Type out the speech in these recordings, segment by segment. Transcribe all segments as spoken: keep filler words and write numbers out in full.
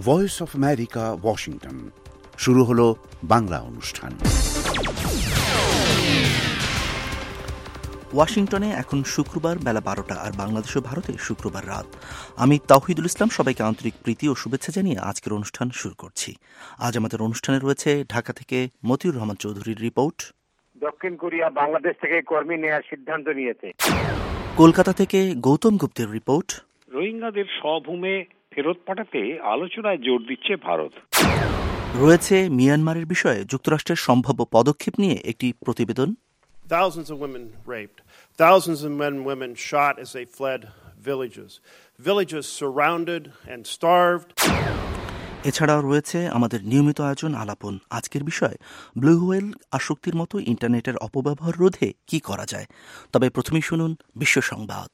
Voice of America, Washington. শুরু হলো বাংলা অনুষ্ঠান। ওয়াশিংটনে এখন শুক্রবার বেলা বারোটা, আর বাংলাদেশ ও ভারতে শুক্রবার রাত। আমি তাওহিদুল ইসলাম সবাইকে আন্তরিক প্রীতি ও শুভেচ্ছা জানিয়ে আজকের অনুষ্ঠান শুরু করছি। আজ আমাদের অনুষ্ঠানে রয়েছে ঢাকা থেকে মতিউর রহমান চৌধুরীর রিপোর্ট। দক্ষিণ কোরিয়া বাংলাদেশ থেকে কর্মী নেওয়ার সিদ্ধান্ত নিয়েছে। কলকাতা থেকে গৌতম গুপ্তের রিপোর্ট। রোহিঙ্গাদের স্বভূমে ফেরত পাঠাতে আলোচনায় জোর দিচ্ছে ভারত। রয়েছে মিয়ানমারের বিষয়ে যুক্তরাষ্ট্রের সম্ভাব্য পদক্ষেপ নিয়ে একটি প্রতিবেদন। Thousands of women raped, thousands of men and women shot as they fled villages, villages surrounded and starved. এছাড়াও রয়েছে আমাদের নিয়মিত আয়োজন আলাপন। আজকের বিষয় ব্লু হোয়েল আসক্তির মতো ইন্টারনেটের অপব্যবহার রোধে কি করা যায়। তবে প্রথমেই শুনুন বিশ্ব সংবাদ।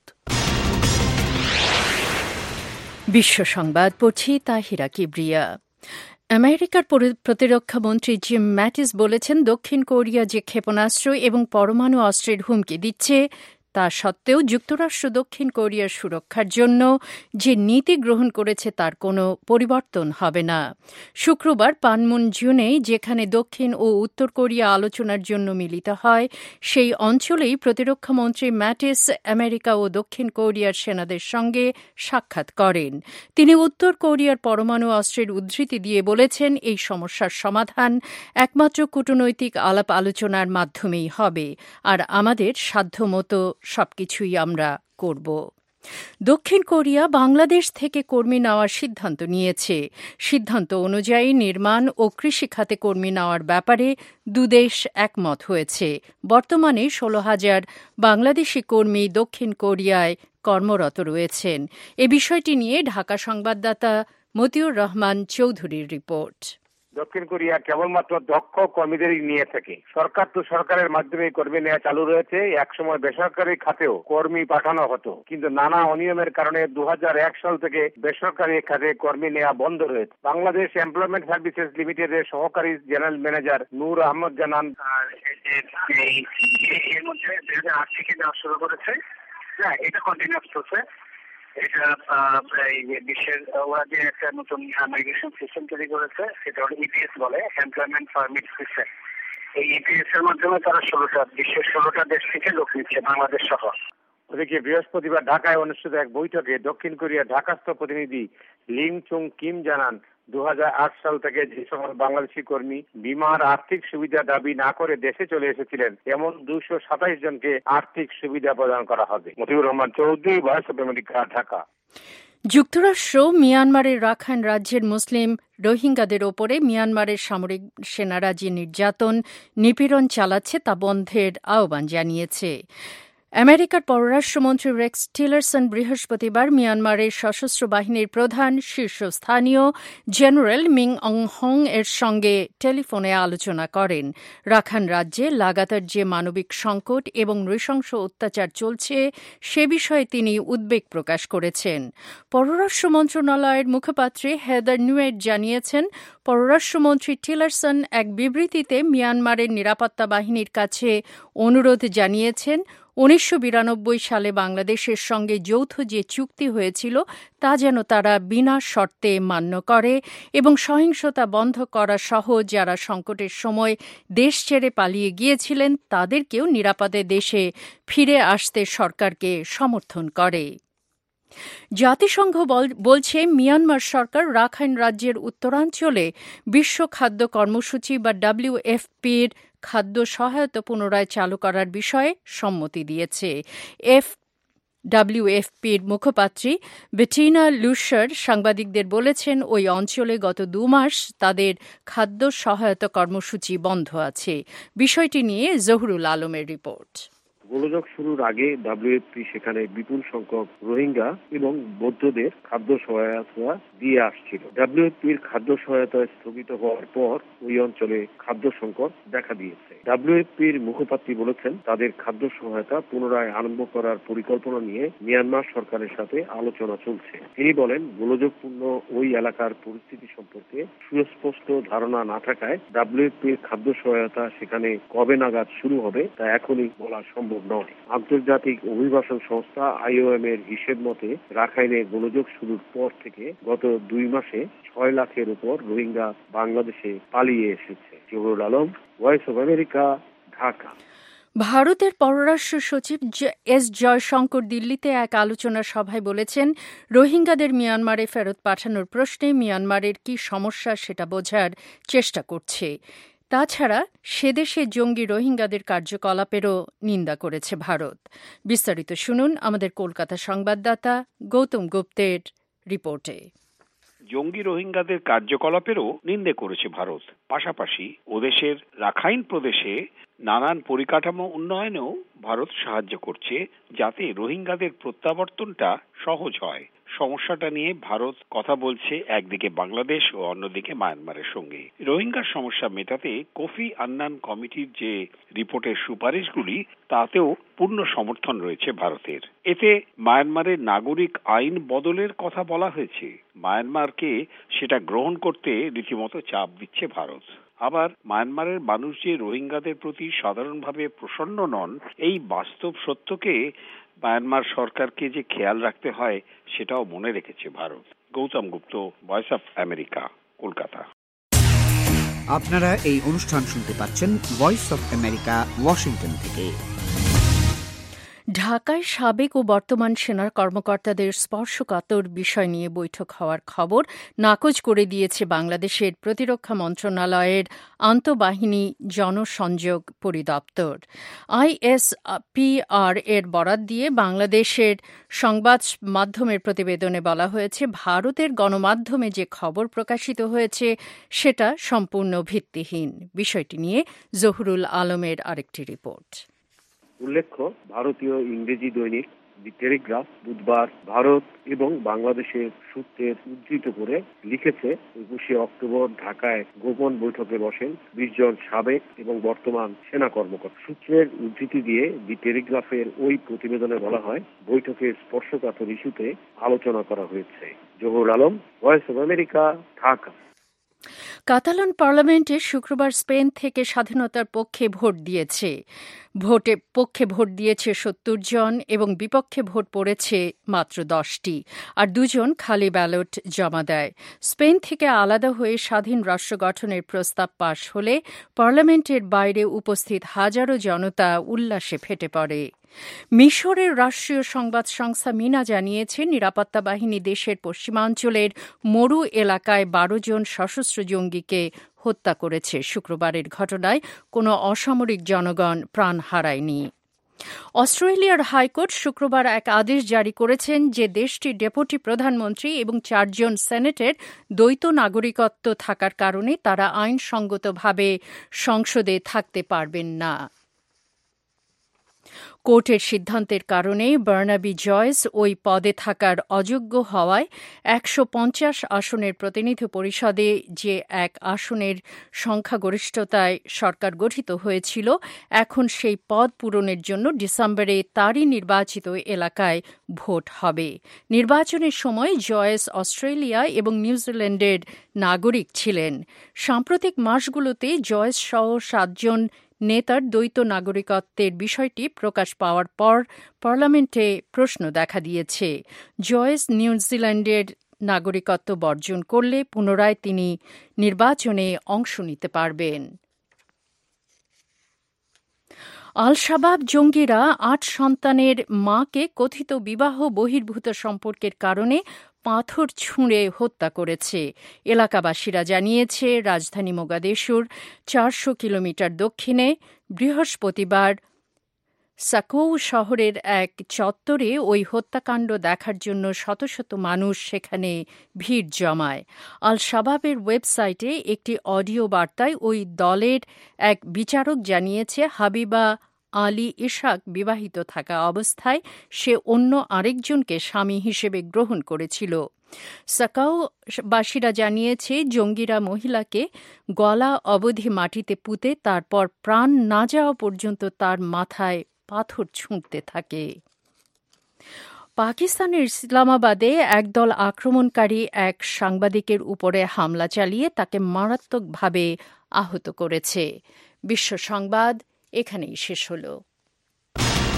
বিশ্ব সংবাদ পড়ছি তাহিরা কিবরিয়া। আমেরিকার প্রতিরক্ষা মন্ত্রী জিম ম্যাটিস বলেছেন, দক্ষিণ কোরিয়া যে ক্ষেপণাস্ত্র এবং পরমাণু অস্ত্রের হুমকি দিচ্ছে তা সত্ত্বেও যুক্তরাষ্ট্র দক্ষিণ কোরিয়ার সুরক্ষার জন্য যে নীতি গ্রহণ করেছে তার কোনো পরিবর্তন হবে না। শুক্রবার পানমুনজুনে, যেখানে দক্ষিণ ও উত্তর কোরিয়া আলোচনার জন্য মিলিত হয়, সেই অঞ্চলেই প্রতিরক্ষামন্ত্রী ম্যাটিস আমেরিকা ও দক্ষিণ কোরিয়ার সেনাদের সঙ্গে সাক্ষাৎ করেন। তিনি উত্তর কোরিয়ার পরমাণু অস্ত্রের উদ্ধৃতি দিয়ে বলেছেন, এই সমস্যার সমাধান একমাত্র কূটনৈতিক আলাপ আলোচনার মাধ্যমেই হবে, আর আমাদের সাধ্যমতো সবকিছুই আমরা করব। দক্ষিণ কোরিয়া বাংলাদেশ থেকে কর্মী নেওয়ার সিদ্ধান্ত নিয়েছে। সিদ্ধান্ত অনুযায়ী নির্মাণ ও কৃষি খাতে কর্মী নেওয়ার ব্যাপারে দুদেশ একমত হয়েছে। বর্তমানে ষোলো হাজার বাংলাদেশি কর্মী দক্ষিণ কোরিয়ায় কর্মরত রয়েছেন। এ বিষয়টি নিয়ে ঢাকা সংবাদদাতা মতিউর রহমান চৌধুরীর রিপোর্ট। দক্ষিণ কোরিয়া কেবলমাত্র দক্ষ কর্মীদেরই নিয়ে থাকে। সরকার তো সরকারের মাধ্যমে কর্মী নেওয়া চালু রয়েছে। একসময় বেসরকারি খাতেও কর্মী পাঠানো হতো, কিন্তু নানা অনিয়মের কারণে দু হাজার এক সাল থেকে বেসরকারি খাতে কর্মী নেওয়া বন্ধ রয়েছে। বাংলাদেশ এমপ্লয়মেন্ট সার্ভিসেস লিমিটেডের সহকারী জেনারেল ম্যানেজার নূর আহমদ জানান, এর মধ্যে দুই হাজার আট থেকে নেওয়া শুরু করেছে। হ্যাঁ, এটা কন্টিনিউয়াস চলছে। এটা বিশ্বের ওরা যে একটা নতুন মাইগ্রেশন সিস্টেম তৈরি করেছে, সেটা হলো ইপিএস বলে, এমপ্লয়মেন্ট পারমিট সিস্টেম। এই ইপিএস এর মাধ্যমে তারা ষোলোটা বিশ্বের ষোলোটা দেশ থেকে লোক নিচ্ছে, বাংলাদেশ সহ। ওদিকে বৃহস্পতিবার ঢাকায় অনুষ্ঠিত এক বৈঠকে দক্ষিণ কোরিয়ার ঢাকাস্থ প্রতিনিধি লিং চুং কিম জানান, দু হাজার আট সাল থেকে যে সকল বাংলাদেশি কর্মী বিমার আর্থিক সুবিধা দাবি না করে দেশে চলে এসেছিলেন, এমন দুশো সাতাইশ জনকে আর্থিক সুবিধা প্রদান করা হবে। Motiur Rahman Chowdhury, voice of America, Dhaka. যুক্তরাষ্ট্র মিয়ানমারের রাখাইন রাজ্যের মুসলিম রোহিঙ্গাদের ওপরে মিয়ানমারের সামরিক সেনারা যে নির্যাতন নিপীড়ন চালাচ্ছে তা বন্ধের আহ্বান জানিয়েছে। আমেরিকার পররাষ্ট্রমন্ত্রী রেক্স টিলারসন বৃহস্পতিবার মিয়ানমারের সশস্ত্র বাহিনীর প্রধান শীর্ষস্থানীয় জেনারেল মিং অং হং এর সঙ্গে টেলিফোনে আলোচনা করেন। রাখাইন রাজ্যে লাগাতার যে মানবিক সংকট এবং নৃশংস অত্যাচার চলছে সে বিষয়ে তিনি উদ্বেগ প্রকাশ করেছেন। পররাষ্ট্র মন্ত্রণালয়ের মুখপাত্রী হেদার নিউয়েট জানিয়েছেন, পররাষ্ট্রমন্ত্রী টিলারসন এক বিবৃতিতে মিয়ানমারের নিরাপত্তা বাহিনীর কাছে অনুরোধ জানিয়েছেন, উনিশশো বিরানব্বই সালে বাংলাদেশের সঙ্গে যৌথ যে চুক্তি হয়েছিল তা যেন তারা বিনা শর্তে মান্য করে এবং সহিংসতা বন্ধ করা সহ যারা সংকটের সময় দেশ ছেড়ে পালিয়ে গিয়েছিলেন তাদেরকেও নিরাপদে দেশে ফিরে আসতে সরকারকে সমর্থন করে। জাতিসংঘ বলছে, মিয়ানমার সরকার রাখাইন রাজ্যের উত্তরাঞ্চলে বিশ্ব খাদ্য কর্মসূচি বা ডব্লিউএফপির খাদ্য সহায়তা পুনরায় চালু করার বিষয়ে সম্মতি দিয়েছে। এফ ডব্লিউএফপির মুখপাত্রী বেটিনা লুশার সাংবাদিকদের বলেছেন, ওই অঞ্চলে গত দু মাস তাদের খাদ্য সহায়তা কর্মসূচি বন্ধ আছে। বিষয়টি নিয়ে জহুরুল আলমের রিপোর্ট। গোলযোগ শুরুর আগে ডব্লিউএফপি সেখানে বিপুল সংখ্যক রোহিঙ্গা এবং বৌদ্ধদের খাদ্য সহায়তা দিয়ে আসছিল। ডব্লিউএফপির খাদ্য সহায়তা স্থগিত হওয়ার পর ওই অঞ্চলে খাদ্য সংকট দেখা দিয়েছে। ডব্লিউএফপির মুখপাত্রী বলেছেন, তাদের খাদ্য সহায়তা পুনরায় আরম্ভ করার পরিকল্পনা নিয়ে মিয়ানমার সরকারের সাথে আলোচনা চলছে। তিনি বলেন, গোলযোগপূর্ণ ওই এলাকার পরিস্থিতি সম্পর্কে সুস্পষ্ট ধারণা না থাকায় ডব্লিউএফপির খাদ্য সহায়তা সেখানে কবে নাগাদ শুরু হবে তা এখনই বলা সম্ভব সম্ভব নয়। আন্তর্জাতিক অভিবাসন সংস্থা আইওএম এর হিসেব মতে রাখাইনে গোলযোগ শুরুর পর থেকে গত দুই মাসে ছয় লাখের উপর রোহিঙ্গা বাংলাদেশে পালিয়ে এসেছে। Zahurul Alam, voice of America, Dhaka. ভারতের পররাষ্ট্র সচিব এস জয়শঙ্কর দিল্লিতে এক আলোচনা সভায় বলেছেন, রোহিঙ্গাদের মিয়ানমারে ফেরত পাঠানোর প্রশ্নে মিয়ানমারের কি সমস্যা সেটা বোঝার চেষ্টা করছে। তাছাড়া সেদেশে জঙ্গি রোহিঙ্গাদের কার্যকলাপেরও নিন্দা করেছে ভারত। বিস্তারিত শুনুন আমাদের কলকাতা সংবাদদাতা গৌতম গুপ্তের রিপোর্টে। জঙ্গি রোহিঙ্গাদের কার্যকলাপেরও নিন্দে করেছে ভারত। পাশাপাশি ওদেশের রাখাইন প্রদেশে নানান পরিকাঠামো উন্নয়নেও ভারত সাহায্য করছে, যাতে রোহিঙ্গাদের প্রত্যাবর্তনটা সহজ হয়। সমস্যাটা নিয়ে ভারত কথা বলছে একদিকে বাংলাদেশ ও অন্যদিকে মায়ানমারের সঙ্গে। রোহিঙ্গার সমস্যা মেটাতে কোফি আন্নান কমিটির যে রিপোর্টের সুপারিশগুলি, তাতেও পূর্ণ সমর্থন রয়েছে ভারতের। এতে মায়ানমারের নাগরিক আইন বদলের কথা বলা হয়েছে। মায়ানমারকে সেটা গ্রহণ করতে রীতিমতো চাপ দিচ্ছে ভারত। আবার মায়ানমারের মানুষ যে রোহিঙ্গাদের প্রতি সাধারণভাবে প্রসন্ন নন, এই বাস্তব সত্যকে মায়ানমার সরকারকে যে খেয়াল রাখতে হয় সেটাও মনে রেখেছে Bharat. Gautam Gupta, voice of America, Kolkata. আপনারা এই অনুষ্ঠান শুনতে পাচ্ছেন ভয়েস অফ আমেরিকা, ওয়াশিংটন থেকে। ঢাকায় সাবেক ও বর্তমান সেনা কর্মকর্তাদের স্পর্শকাতর বিষয় নিয়ে বৈঠক হওয়ার খবর নাকচ করে দিয়েছে বাংলাদেশের প্রতিরক্ষা মন্ত্রণালয়ের আন্তঃবাহিনী জনসংযোগ পরিদপ্তর। আইএসপিআর এর বরাত দিয়ে বাংলাদেশের সংবাদ মাধ্যমের প্রতিবেদনে বলা হয়েছে, ভারতের গণমাধ্যমে যে খবর প্রকাশিত হয়েছে সেটা সম্পূর্ণ ভিত্তিহীন। বিষয়টি নিয়ে জহুরুল আলমের আরেকটি রিপোর্ট। উল্লেখ্য, ভারতীয় ইংরেজি দৈনিক দি টেলিগ্রাফ বুধবার ভারত এবং বাংলাদেশের সূত্রের উদ্ধৃত করে লিখেছে, একুশে অক্টোবর ঢাকায় গোপন বৈঠকে বসেন বিশ জন সাবেক এবং বর্তমান সেনা কর্মকর্তা। সূত্রের উদ্ধৃতি দিয়ে দি টেলিগ্রাফের ওই প্রতিবেদনে বলা হয়, বৈঠকের স্পর্শকাতর ইস্যুতে আলোচনা করা হয়েছে। Zahurul Alam, voice of America, Dhaka. Catalan পার্লামেন্টে শুক্রবার স্পেন থেকে স্বাধীনতার পক্ষে ভোট দিয়েছে। ভোটে পক্ষে ভোট দিয়েছে সত্তর জন এবং বিপক্ষে ভোট পড়েছে মাত্র দশটি, আর দুজন খালি ব্যালট জমা দেয়। স্পেন থেকে আলাদা হয়ে স্বাধীন রাষ্ট্র গঠনের প্রস্তাব পাশ হলে পার্লামেন্টের বাইরে উপস্থিত হাজারো জনতা উল্লাসে ফেটে পড়ে। মিশরের রাষ্ট্রীয় সংবাদ সংস্থা মিনা জানিয়েছে, নিরাপত্তা বাহিনী দেশের পশ্চিমাঞ্চলের মরু এলাকায় বারো জন সশস্ত্র জঙ্গিকে হত্যা করেছে। শুক্রবারের ঘটনায় কোনো অসামরিক জনগণ প্রাণ হারায়নি। অস্ট্রেলিয়ার হাইকোর্ট শুক্রবার এক আদেশ জারি করেছেন যে দেশটির ডেপুটি প্রধানমন্ত্রী এবং চারজন সেনেটের দ্বৈত নাগরিকত্ব থাকার কারণে তারা আইনসঙ্গতভাবে সংসদে থাকতে পারবেন না। কোর্টের সিদ্ধান্তের কারণে বার্নাবি জয়েস ওই পদে থাকার অযোগ্য হওয়ায় একশো পঞ্চাশ আসনের প্রতিনিধি পরিষদে যে এক আসনের সংখ্যাগরিষ্ঠতায় সরকার গঠিত হয়েছিল, এখন সেই পদ পূরণের জন্য ডিসেম্বরে তারই নির্বাচিত এলাকায় ভোট হবে। নির্বাচনের সময় জয়েস অস্ট্রেলিয়া এবং নিউজিল্যান্ডের নাগরিক ছিলেন। সাম্প্রতিক মাসগুলোতে জয়েস সহ সাতজন নেতার দ্বৈত নাগরিকত্বের বিষয়টি প্রকাশ পাওয়ার পর পার্লামেন্টে প্রশ্ন দেখা দিয়েছে। জয়েস নিউজিল্যান্ডের নাগরিকত্ব বর্জন করলে পুনরায় তিনি নির্বাচনে অংশ নিতে পারবেন। আল শাবাব জঙ্গিরা আট সন্তানের মাকে কথিত বিবাহ বহির্ভূত সম্পর্কের কারণে পাথর ছুঁড়ে হত্যা করেছে। এলাকাবাসীরা জানিয়েছে, রাজধানী মোগাদিশুর চারশো কিলোমিটার দক্ষিণে বৃহস্পতিবার সাকৌ শহরের এক চত্বরে ওই হত্যাকাণ্ড দেখার জন্য শত শত মানুষ সেখানে ভিড় জমায়। আল শাবাবের ওয়েবসাইটে একটি অডিও বার্তায় ওই দলের এক বিচারক জানিয়েছে, হাবিবা আলী ইশাক বিবাহিত থাকা অবস্থায় সে অন্য আরেকজনকে স্বামী হিসেবে গ্রহণ করেছিল। সাকাউবাসীরা জানিয়েছে, জঙ্গিরা মহিলাকে গলা অবধি মাটিতে পুঁতে তারপর প্রাণ না যাওয়া পর্যন্ত তার মাথায় পাথর ছুঁড়তে থাকে। পাকিস্তানের ইসলামাবাদে একদল আক্রমণকারী এক সাংবাদিকের উপরে হামলা চালিয়ে তাকে মারাত্মকভাবে আহত করেছে। বিশ্ব সংবাদ এখানেই শেষ হলো।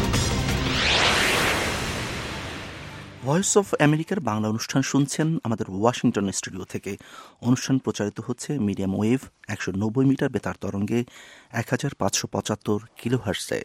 ভয়েস অফ আমেরিকার বাংলা অনুষ্ঠান শুনছেন আমাদের ওয়াশিংটন স্টুডিও থেকে। অনুষ্ঠান প্রচারিত হচ্ছে মিডিয়াম ওয়েভ একশো নব্বই মিটার বেতার তরঙ্গে এক হাজার পাঁচশো পঁচাত্তর কিলোহার্টজে।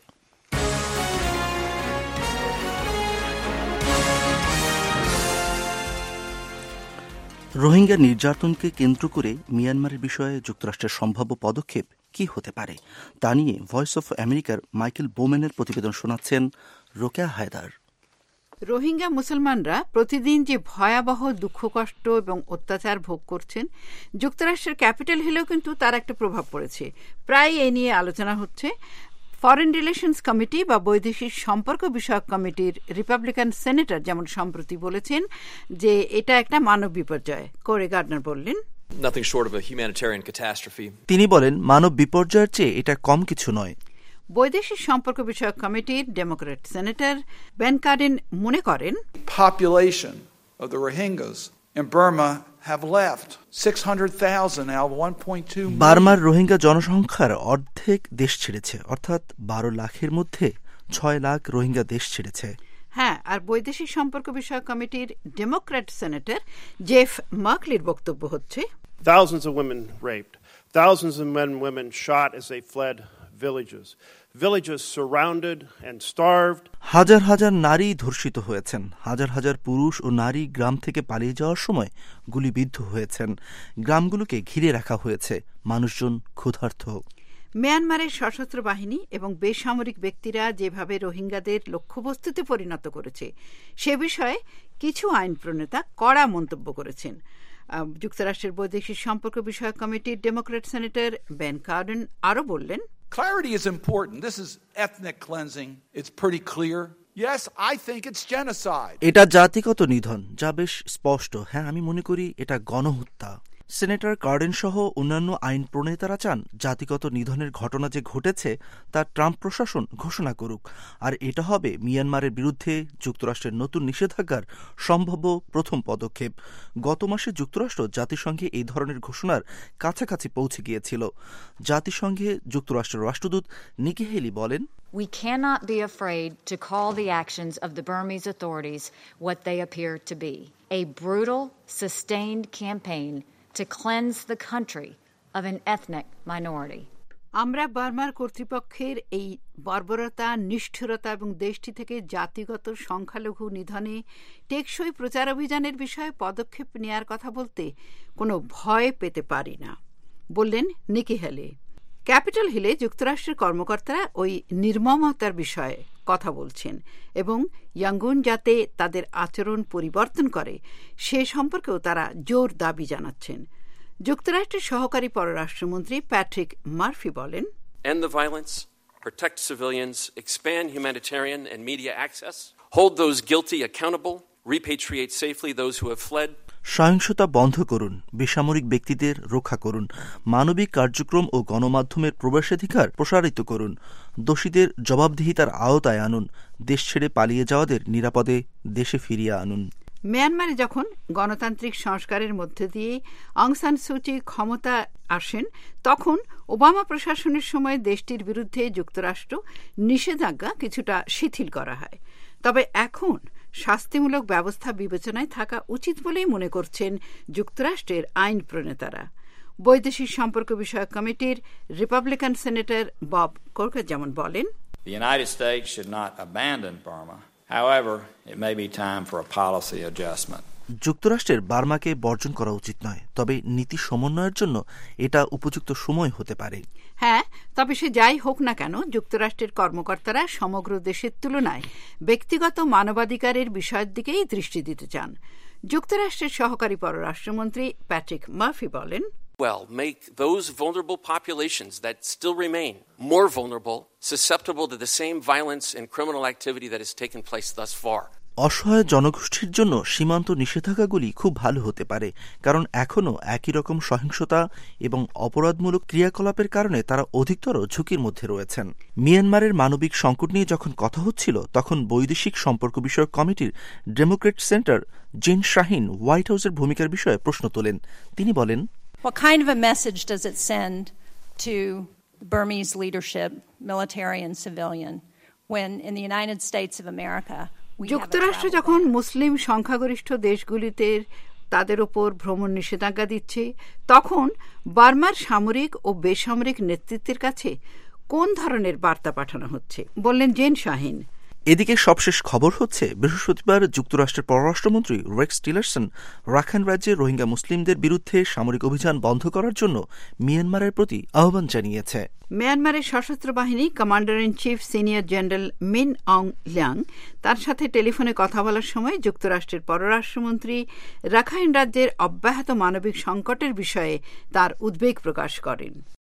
রোহিঙ্গা নির্যাতনকে কেন্দ্র করে মিয়ানমারের বিষয়ে যুক্তরাষ্ট্রের সম্ভাব্য পদক্ষেপ কি হতে পারে তা নিয়ে ভয়েস অফ আমেরিকার মাইকেল বোমেনের প্রতিবেদন শোনাচ্ছেন রোকেয়া হায়দার। রোহিঙ্গা মুসলমানরা প্রতিদিন যে ভয়াবহ দুঃখ কষ্ট এবং অত্যাচার ভোগ করছেন, যুক্তরাষ্ট্রের ক্যাপিটাল হিলেও কিন্তু তার একটা প্রভাব পড়েছে। প্রায় এ নিয়ে আলোচনা হচ্ছে। ফরেন রিলেশনস কমিটি বা বৈদেশিক সম্পর্ক বিষয়ক কমিটির রিপাবলিকান সেনেটর যেমন সম্প্রতি বলেছেন যে এটা একটা মানব বিপর্যয়। কোরে গার্ডনার বললেন, তিনি বলেন মানব বিপর্যয়ের চেয়ে এটা কম কিছু নয়। বৈদেশিক সম্পর্ক বিষয়ক কমিটির ডেমোক্রেট সেনেটর বেন কার্ডেন মনে করেন, population of the Rohingyas in Burma have left six hundred thousand out of one point two million. বার্মার রোহিঙ্গা জনসংখ্যার অর্ধেক দেশ ছেড়েছে, অর্থাৎ বারো লাখের মধ্যে ছয় লাখ রোহিঙ্গা দেশ ছেড়েছে। হ্যাঁ, আর বৈদেশিক সম্পর্ক বিষয়ক কমিটির ডেমোক্র্যাট সেনেটর জেফ মার্কলির বক্তব্য হচ্ছে, Thousands of women raped, thousands of men and women shot as they fled villages, villages surrounded and starved. হাজার হাজার নারী ধর্ষিত হয়েছেন, হাজার হাজার পুরুষ ও নারী গ্রাম থেকে পালিয়ে যাওয়ার সময় গুলিবিদ্ধ হয়েছেন, গ্রামগুলোকে ঘিরে রাখা হয়েছে, মানুষজন ক্ষুধার্ত। মিয়ানমারের সশস্ত্র বাহিনী এবং বেসামরিক ব্যক্তিরা যেভাবে রোহিঙ্গাদের লক্ষ্যবস্তুতে পরিণত করেছে সে বিষয়ে কিছু আইন প্রণেতা কড়া মন্তব্য করেছেন। যুক্তরাষ্ট্রের বৈদেশিক সম্পর্ক বিষয়ক কমিটির ডেমোক্রেট সেনেটর বেন কার্ডেন আরও বললেন, Clarity is important. This is ethnic cleansing. It's pretty clear. Yes, I think it's genocide. এটা জাতিগত নিধন, যা বেশ স্পষ্ট। হ্যাঁ, আমি মনে করি এটা গণহত্যা। সেনেটর কার্ডেন সহ অন্যান্য আইন প্রণেতারা চান জাতিগত নিধনের ঘটনা যে ঘটেছে তা ট্রাম্প প্রশাসন ঘোষণা করুক, আর এটা হবে মিয়ানমারের বিরুদ্ধে যুক্তরাষ্ট্রের নতুন নিষেধাজ্ঞার সম্ভাব্য প্রথম পদক্ষেপ। গত মাসে যুক্তরাষ্ট্র জাতিসংঘে এই ধরনের ঘোষণার কাছাকাছি পৌঁছে গিয়েছিল। জাতিসংঘে যুক্তরাষ্ট্রের রাষ্ট্রদূত নিকি হেলি বলেন, We cannot be afraid to call the actions of the Burmese authorities what they appear to be: a brutal, sustained campaign to cleanse the country of an ethnic minority. আমরা বার্মার কর্তৃপক্ষের এই বর্বরতা, নিষ্ঠুরতা এবং দেশটি থেকে জাতিগত সংখ্যালঘু নিধনে টেকসই প্রচার অভিযানের বিষয়ে পদক্ষেপ নেয়ার কথা বলতে কোনো ভয় পেতে পারি না, বললেন নিকি হেলি। ক্যাপিটাল হিলে যুক্তরাষ্ট্রের কর্মকর্তারা ওই নির্মমতার বিষয়ে কথা বলছেন এবং ইয়াঙ্গুন যাতে তাদের আচরণ পরিবর্তন করে সে সম্পর্কেও তারা জোর দাবি জানাচ্ছেন। যুক্তরাষ্ট্রের সহকারী পররাষ্ট্রমন্ত্রী প্যাট্রিক মার্ফি বলেন, End the violence, protect civilians, expand humanitarian and media access, hold those guilty accountable, repatriate safely those who have fled. সহিংসতা বন্ধ করুন, বেসামরিক ব্যক্তিদের রক্ষা করুন, মানবিক কার্যক্রম ও গণমাধ্যমের প্রবেশাধিকার প্রসারিত করুন, দোষীদের জবাবদিহিতার আওতায় আনুন, দেশ ছেড়ে পালিয়ে যাওয়াদের নিরাপদে দেশে ফিরিয়ে আনুন। মিয়ানমারে যখন গণতান্ত্রিক সংস্কারের মধ্যে দিয়ে অং সান সুচি ক্ষমতা আসেন তখন ওবামা প্রশাসনের সময় দেশটির বিরুদ্ধে যুক্তরাষ্ট্র নিষেধাজ্ঞা কিছুটা শিথিল করা হয়। তবে এখন শাস্তিমূলক ব্যবস্থা বিবেচনায় থাকা উচিত বলেই মনে করছেন যুক্তরাষ্ট্রের আইন প্রণেতারা। বৈদেশিক সম্পর্ক বিষয়ক কমিটির রিপাবলিকান সেনেটর বব কোরকার যেমন বলেন, The United States should not abandon Burma. However, it may be time for a policy adjustment. যুক্তরাষ্ট্রের বার্মাকে বর্জন করা উচিত নয়, তবে নীতি সমন্বয়ের জন্য এটা উপযুক্ত সময় হতে পারে। হ্যাঁ, তবে সে যাই হোক না কেন যুক্তরাষ্ট্রের কর্মকর্তারা সমগ্র দেশের তুলনায় ব্যক্তিগত মানবাধিকারের বিষয়ের দিকেই দৃষ্টি দিতে চান। যুক্তরাষ্ট্রের সহকারী পররাষ্ট্রমন্ত্রী প্যাট্রিক মার্ফি বলেন, Well, make those vulnerable populations that still remain more vulnerable, susceptible to the same violence and criminal activity that has taken place thus far. অসহায় জনগোষ্ঠীর জন্য সীমান্ত নিষেধাজ্ঞাগুলি খুব ভালো হতে পারে, কারণ এখনও একই রকম সহিংসতা এবং অপরাধমূলক ক্রিয়াকলাপের কারণে তারা অধিকতর ঝুঁকির মধ্যে রয়েছেন। মিয়ানমারের মানবিক সংকট নিয়ে যখন কথা হচ্ছিল তখন বৈদেশিক সম্পর্ক বিষয়ক কমিটির Democrat senator Jeanne Shaheen White হাউসের ভূমিকার বিষয়ে প্রশ্ন তোলেন। তিনি বলেন, What kind of a message does it send to Burmese leadership, military and civilian, when in the United States of America যুক্তরাষ্ট্র যখন মুসলিম সংখ্যাগরিষ্ঠ দেশগুলিতে তাদের ওপর ভ্রমণ নিষেধাজ্ঞা দিচ্ছে, তখন বার্মার সামরিক ও বেসামরিক নেতৃত্বের কাছে কোন ধরনের বার্তা পাঠানো হচ্ছে, বললেন জেন শাহিন। এদিকে সবশেষ খবর হচ্ছে, বৃহস্পতিবার যুক্তরাষ্ট্রের পররাষ্ট্রমন্ত্রী রেক্স টিলারসন রাখাইন রাজ্যে রোহিঙ্গা মুসলিমদের বিরুদ্ধে সামরিক অভিযান বন্ধ করার জন্য মিয়ানমারের প্রতি আহ্বান জানিয়েছে। মিয়ানমারের সশস্ত্র বাহিনী commander in chief senior general Min Aung Hlaing তার সাথে টেলিফোনে কথা বলার সময় যুক্তরাষ্ট্রের পররাষ্ট্রমন্ত্রী রাখাইন রাজ্যের অব্যাহত মানবিক সংকটের বিষয়ে তার উদ্বেগ প্রকাশ করেন।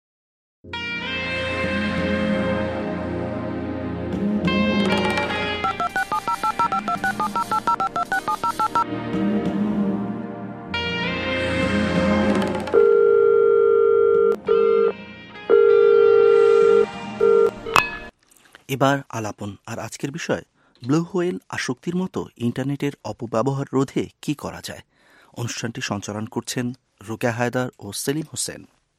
এবার আলাপন আর আজকের বিষয়, ব্লু হোয়েল আসক্তির মতো ইন্টারনেটের অপব্যবহার রোধে কি করা যায়। অনুষ্ঠানটি সঞ্চালন করছেন রোকেয়া হায়দার ও সেলিম হোসেন।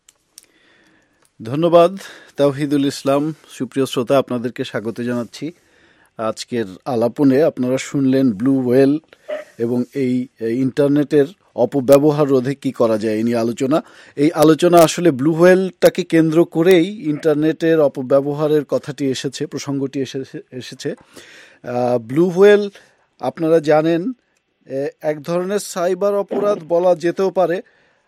ধন্যবাদ তাওহিদুল ইসলাম। সুপ্রিয় শ্রোতা, আপনাদেরকে স্বাগত জানাচ্ছি। আজকের আলাপনে আপনারা শুনলেন ব্লু হোয়েল এবং এই ইন্টারনেটের অপব্যবহার রোধে কি করা যায় এই নিয়ে আলোচনা। এই আলোচনা আসলে ব্লু হোয়েলটাকে কেন্দ্র করেই ইন্টারনেটের অপব্যবহারের কথাটি এসেছে, প্রসঙ্গটি এসেছে। ব্লু হোয়েল আপনারা জানেন এক ধরনের সাইবার অপরাধ বলা যেতেও পারে।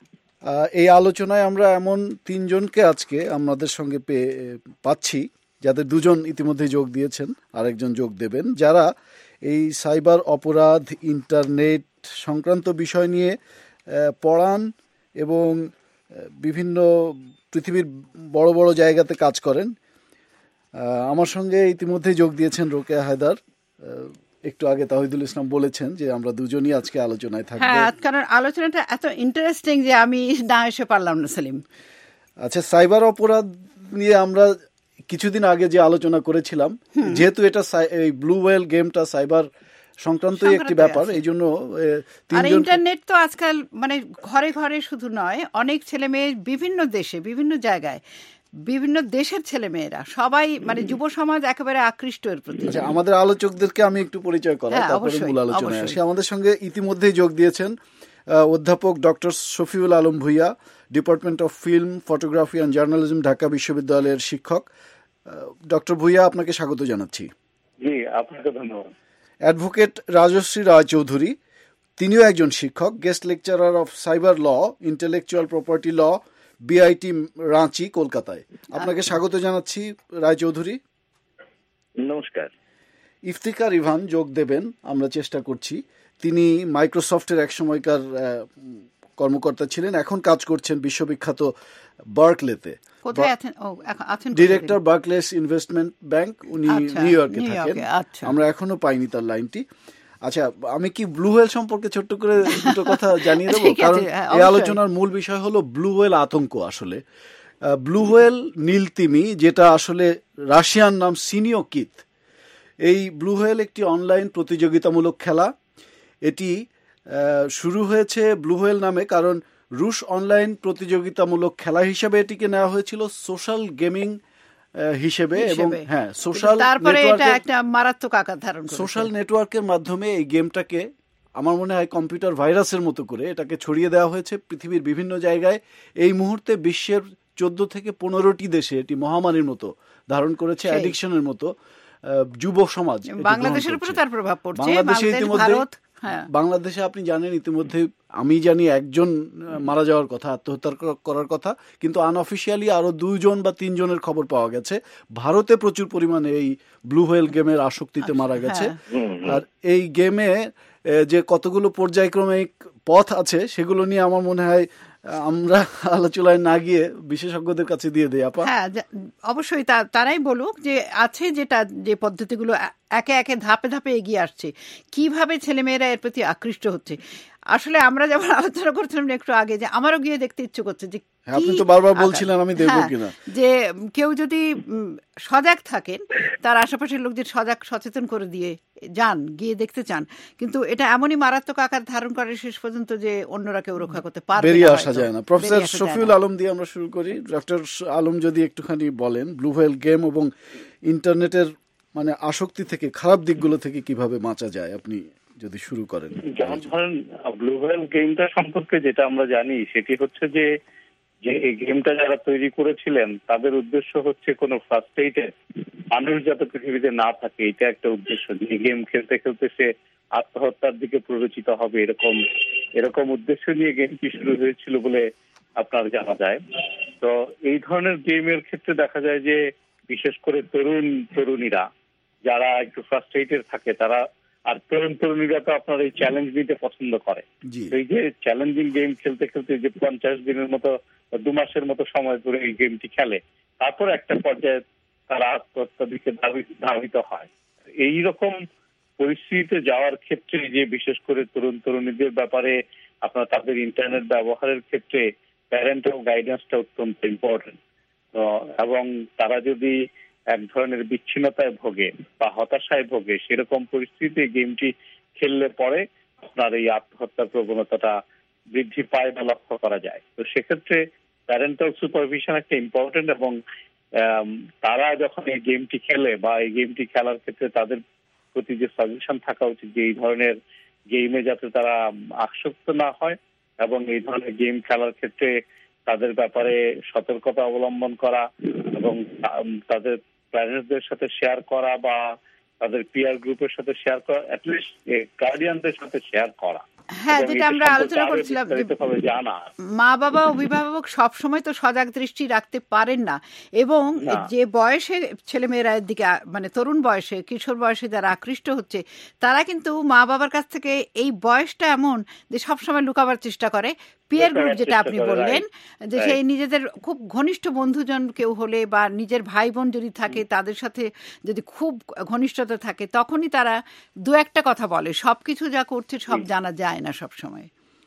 এই আলোচনায় আমরা এমন তিনজনকে আজকে আমাদের সঙ্গে পেয়ে পাচ্ছি, যাদের দুজন ইতিমধ্যে যোগ দিয়েছেন, আরেকজন যোগ দেবেন, যারা এই সাইবার অপরাধ, ইন্টারনেট সংক্রান্ত বিষয় নিয়ে পড়ান এবং বিভিন্ন পৃথিবীর বড় বড় জায়গাতে কাজ করেন। আমার সঙ্গে ইতিমধ্যে যোগ দিয়েছেন রোকেয়া হায়দার। একটু আগে তাহিদুল ইসলাম বলেছেন যে আমরা দুজনই আজকে আলোচনায় থাকবো। হ্যাঁ, কারণ আলোচনাটা এত ইন্টারেস্টিং যে আমি না এসে পারলাম না। সেলিম, আচ্ছা, সাইবার অপরাধ নিয়ে আমরা কিছুদিন আগে যে আলোচনা করেছিলাম, যেহেতু এটা এই ব্লু হোয়েল গেমটা সাইবার সংক্রান্ত একটি ব্যাপার, এই জন্য ইন্টারনেট তো আজকাল মানে ঘরে ঘরে শুধু নয়, অনেক ছেলে মেয়ে বিভিন্ন দেশে বিভিন্ন জায়গায় বিভিন্ন দেশের ছেলে মেয়েরা সবাই মানে যুব সমাজ একেবারে আকৃষ্ট এর প্রতি। আমাদের আলোচকদেরকে আমি একটু পরিচয় করাই, তারপরে মূল আলোচনায় আসি। আমাদের সঙ্গে ইতিমধ্যেই যোগ দিয়েছেন অধ্যাপক doctor Shafiul Alam Bhuiyan, department of film, photography and journalism, Dhaka বিশ্ববিদ্যালয়ের শিক্ষক। ডক্টর ভুইয়া, আপনাকে স্বাগত জানাচ্ছি। জি, আপনাকে ধন্যবাদ। অ্যাডভোকেট রাজশ্রী রায় চৌধুরী, তিনিও একজন শিক্ষক, guest lecturer of cyber law, intellectual property law, BIT Ranchi, কলকাতায়। আপনাকে স্বাগত জানাচ্ছি রায় চৌধুরী। নমস্কার। ইফতিকার ইভান যোগ দেবেন, আমরা চেষ্টা করছি। তিনি মাইক্রোসফটের এক সময়কার কর্মকর্তা ছিলেন, এখন কাজ করছেন বিশ্ববিখ্যাত বার্কলেতে। ডিরেক্টর বার্কলেস ইনভেস্টমেন্ট ব্যাংক, উনি নিউ ইয়র্কে থাকেন। আমরা এখনো পাইনি তার লাইনটি। আচ্ছা, আমি কি ব্লু হোয়েল সম্পর্কে ছোট্ট করে দুটো কথা জানিয়ে দেবো, কারণ এই আলোচনার মূল বিষয় হলো ব্লু হোয়েল আতঙ্ক। আসলে ব্লু হোয়েল নীলতিমি, যেটা আসলে রাশিয়ান নাম সিনিয়কিত। এই ব্লু হোয়েল একটি অনলাইন প্রতিযোগিতামূলক খেলা। এটি শুরু হয়েছে ব্লু হোয়েল নামে কারণ রুশ অনলাইন প্রতিযোগিতামূলক খেলা হিসেবে এটিকে নেওয়া হয়েছিল, সোশ্যাল গেমিং হিসেবে, এবং হ্যাঁ সোশ্যাল সোশ্যাল নেটওয়ার্কের মাধ্যমে এই গেমটাকে আমার মনে হয় কম্পিউটার ভাইরাসের মতো করে এটাকে ছড়িয়ে দেওয়া হয়েছে পৃথিবীর বিভিন্ন জায়গায়। এই মুহূর্তে বিশ্বের চোদ্দ থেকে পনেরোটি দেশে এটি মহামারীর মতো ধারণ করেছে, অ্যাডিকশনের মতো। যুব সমাজ, বাংলাদেশের উপরে তার প্রভাব পড়ছে। বাংলাদেশে ইতিমধ্যে বাংলাদেশে আপনি জানেন ইতিমধ্যে আমি জানি একজন মারা যাওয়ার কথা, আত্মহত্যা করার কথা, কিন্তু আনঅফিসিয়ালি আরো দুইজন বা তিনজনের খবর পাওয়া গেছে। ভারতে প্রচুর পরিমাণে এই ব্লু হোয়েল গেমের আসক্তিতে মারা গেছে। আর এই গেমে যে কতগুলো পর্যায়ক্রমিক পথ আছে সেগুলো নিয়ে আমার মনে হয় আমরা আলোচনায় না গিয়ে বিশেষজ্ঞদের কাছে দিয়ে দেই। আপা, হ্যাঁ অবশ্যই তারাই বলুক যে আছে যেটা যে পদ্ধতিগুলো একে একে ধাপে ধাপে এগিয়ে আসছে, কিভাবে ছেলেমেয়েরা এর প্রতি আকৃষ্ট হচ্ছে। আসলে আমরা যেমন আলোচনা করছিলাম একটু আগে, যে আমারও গিয়ে দেখতে ইচ্ছে করছে যে আপনি তো বারবার বলছিলেন আমি দেখব কিনা, যে কেউ যদি সজাগ থাকেন, তার আশেপাশের লোকদের সজাগ সচেতন করে দিয়ে যান, গিয়ে দেখতে চান, কিন্তু এটা এমনই মারাত্মক আকার ধারণ করে শেষ পর্যন্ত যে অন্যরা কেউ রক্ষা করতে পারবে, বেরিয়ে আসা যায় না। প্রফেসর শফিউল আলম দিয়ে আমরা শুরু করি। ডক্টর আলম যদি একটুখানি বলেন ব্লু হোয়েল গেম এবং ইন্টারনেটের মানে আসক্তি থেকে, খারাপ দিকগুলো থেকে কিভাবে বাঁচা যায়, আপনি যদি শুরু করেন। যেমন ধরেন ব্লু হোয়েল গেমটা সম্পর্কে যেটা আমরা জানি সেটি হচ্ছে যে যে এই গেমটা যারা তৈরি করেছিলেন তাদের উদ্দেশ্য হচ্ছে কোনো ফ্রাস্ট্রেটেড মানুষ যাতে পৃথিবীতে না থাকে, এটা একটা উদ্দেশ্য। যে গেম খেলতে খেলতে সে আত্মহত্যার দিকে প্ররোচিত হবে, এরকম এরকম উদ্দেশ্য নিয়ে গেমটি শুরু হয়েছিল বলে আপনার জানা যায়। তো এই ধরনের গেমের ক্ষেত্রে দেখা যায় যে বিশেষ করে তরুণ তরুণীরা যারা একটু ফ্রাস্ট্রেটেড থাকে, তারা আর তরুণ তরুণীরা তো আপনার এই চ্যালেঞ্জ নিতে পছন্দ করে। এই যে চ্যালেঞ্জিং গেম খেলতে খেলতে যে পঞ্চাশ দিনের মতো দু মাসের মতো সময় ধরে এই গেমটি খেলে, তারপর একটা পর্যায়ে তারা আত্মহত্যার দিকে ধাবিত হয়। এইরকম পরিস্থিতিতে যাওয়ার ক্ষেত্রে যে বিশেষ করে তরুণ তরুণীদের ব্যাপারে আপনার তাদের ইন্টারনেট ব্যবহারের ক্ষেত্রে প্যারেন্টাল গাইডেন্সটা অত্যন্ত ইম্পর্টেন্ট। তো এবং তারা যদি এক ধরনের বিচ্ছিন্নতায় ভোগে বা হতাশায় ভোগে, সেরকম পরিস্থিতিতে গেমটি খেললে পরে আপনার এই আত্মহত্যার প্রবণতাটা বৃদ্ধি পায় বা লক্ষ্য করা যায়। তো সেক্ষেত্রে প্যারেন্টাল সুপারভিশন একটা ইম্পর্টেন্ট, এবং তারা যখন এই গেমটি খেলে বা এই গেমটি খেলার ক্ষেত্রে তাদের প্রতি যে সাজেশন থাকা উচিত যে এই ধরনের গেমে যাতে তারা আসক্ত না হয়, এবং এই ধরনের গেম খেলার ক্ষেত্রে তাদের ব্যাপারে সতর্কতা অবলম্বন করা এবং তাদের প্যারেন্টসদের সাথে শেয়ার করা বা তাদের পিয়ার গ্রুপের সাথে শেয়ার করা, অ্যাটলিস্ট গার্ডিয়ানদের সাথে শেয়ার করা। হ্যাঁ, যেটা আমরা আলোচনা করছিলাম, মা বাবা অভিভাবক সবসময় তো সজাগ দৃষ্টি রাখতে পারেন না, এবং যে বয়সে ছেলেমেয়েরা দিকে মানে তরুণ বয়সে কিশোর বয়সে যারা আকৃষ্ট হচ্ছে, তারা কিন্তু মা বাবার কাছ থেকে এই বয়সটা এমন যে সবসময় লুকাবার চেষ্টা করে। পিয়ার গ্রুপ যেটা আপনি বললেন, যে সেই নিজেদের খুব ঘনিষ্ঠ বন্ধুজন কেউ হলে বা নিজের ভাই বোন যদি থাকে, তাদের সাথে যদি খুব ঘনিষ্ঠতা থাকে, তখনই তারা দু একটা কথা বলে। সবকিছু যা করছে সব জানা যায় না সব সময়।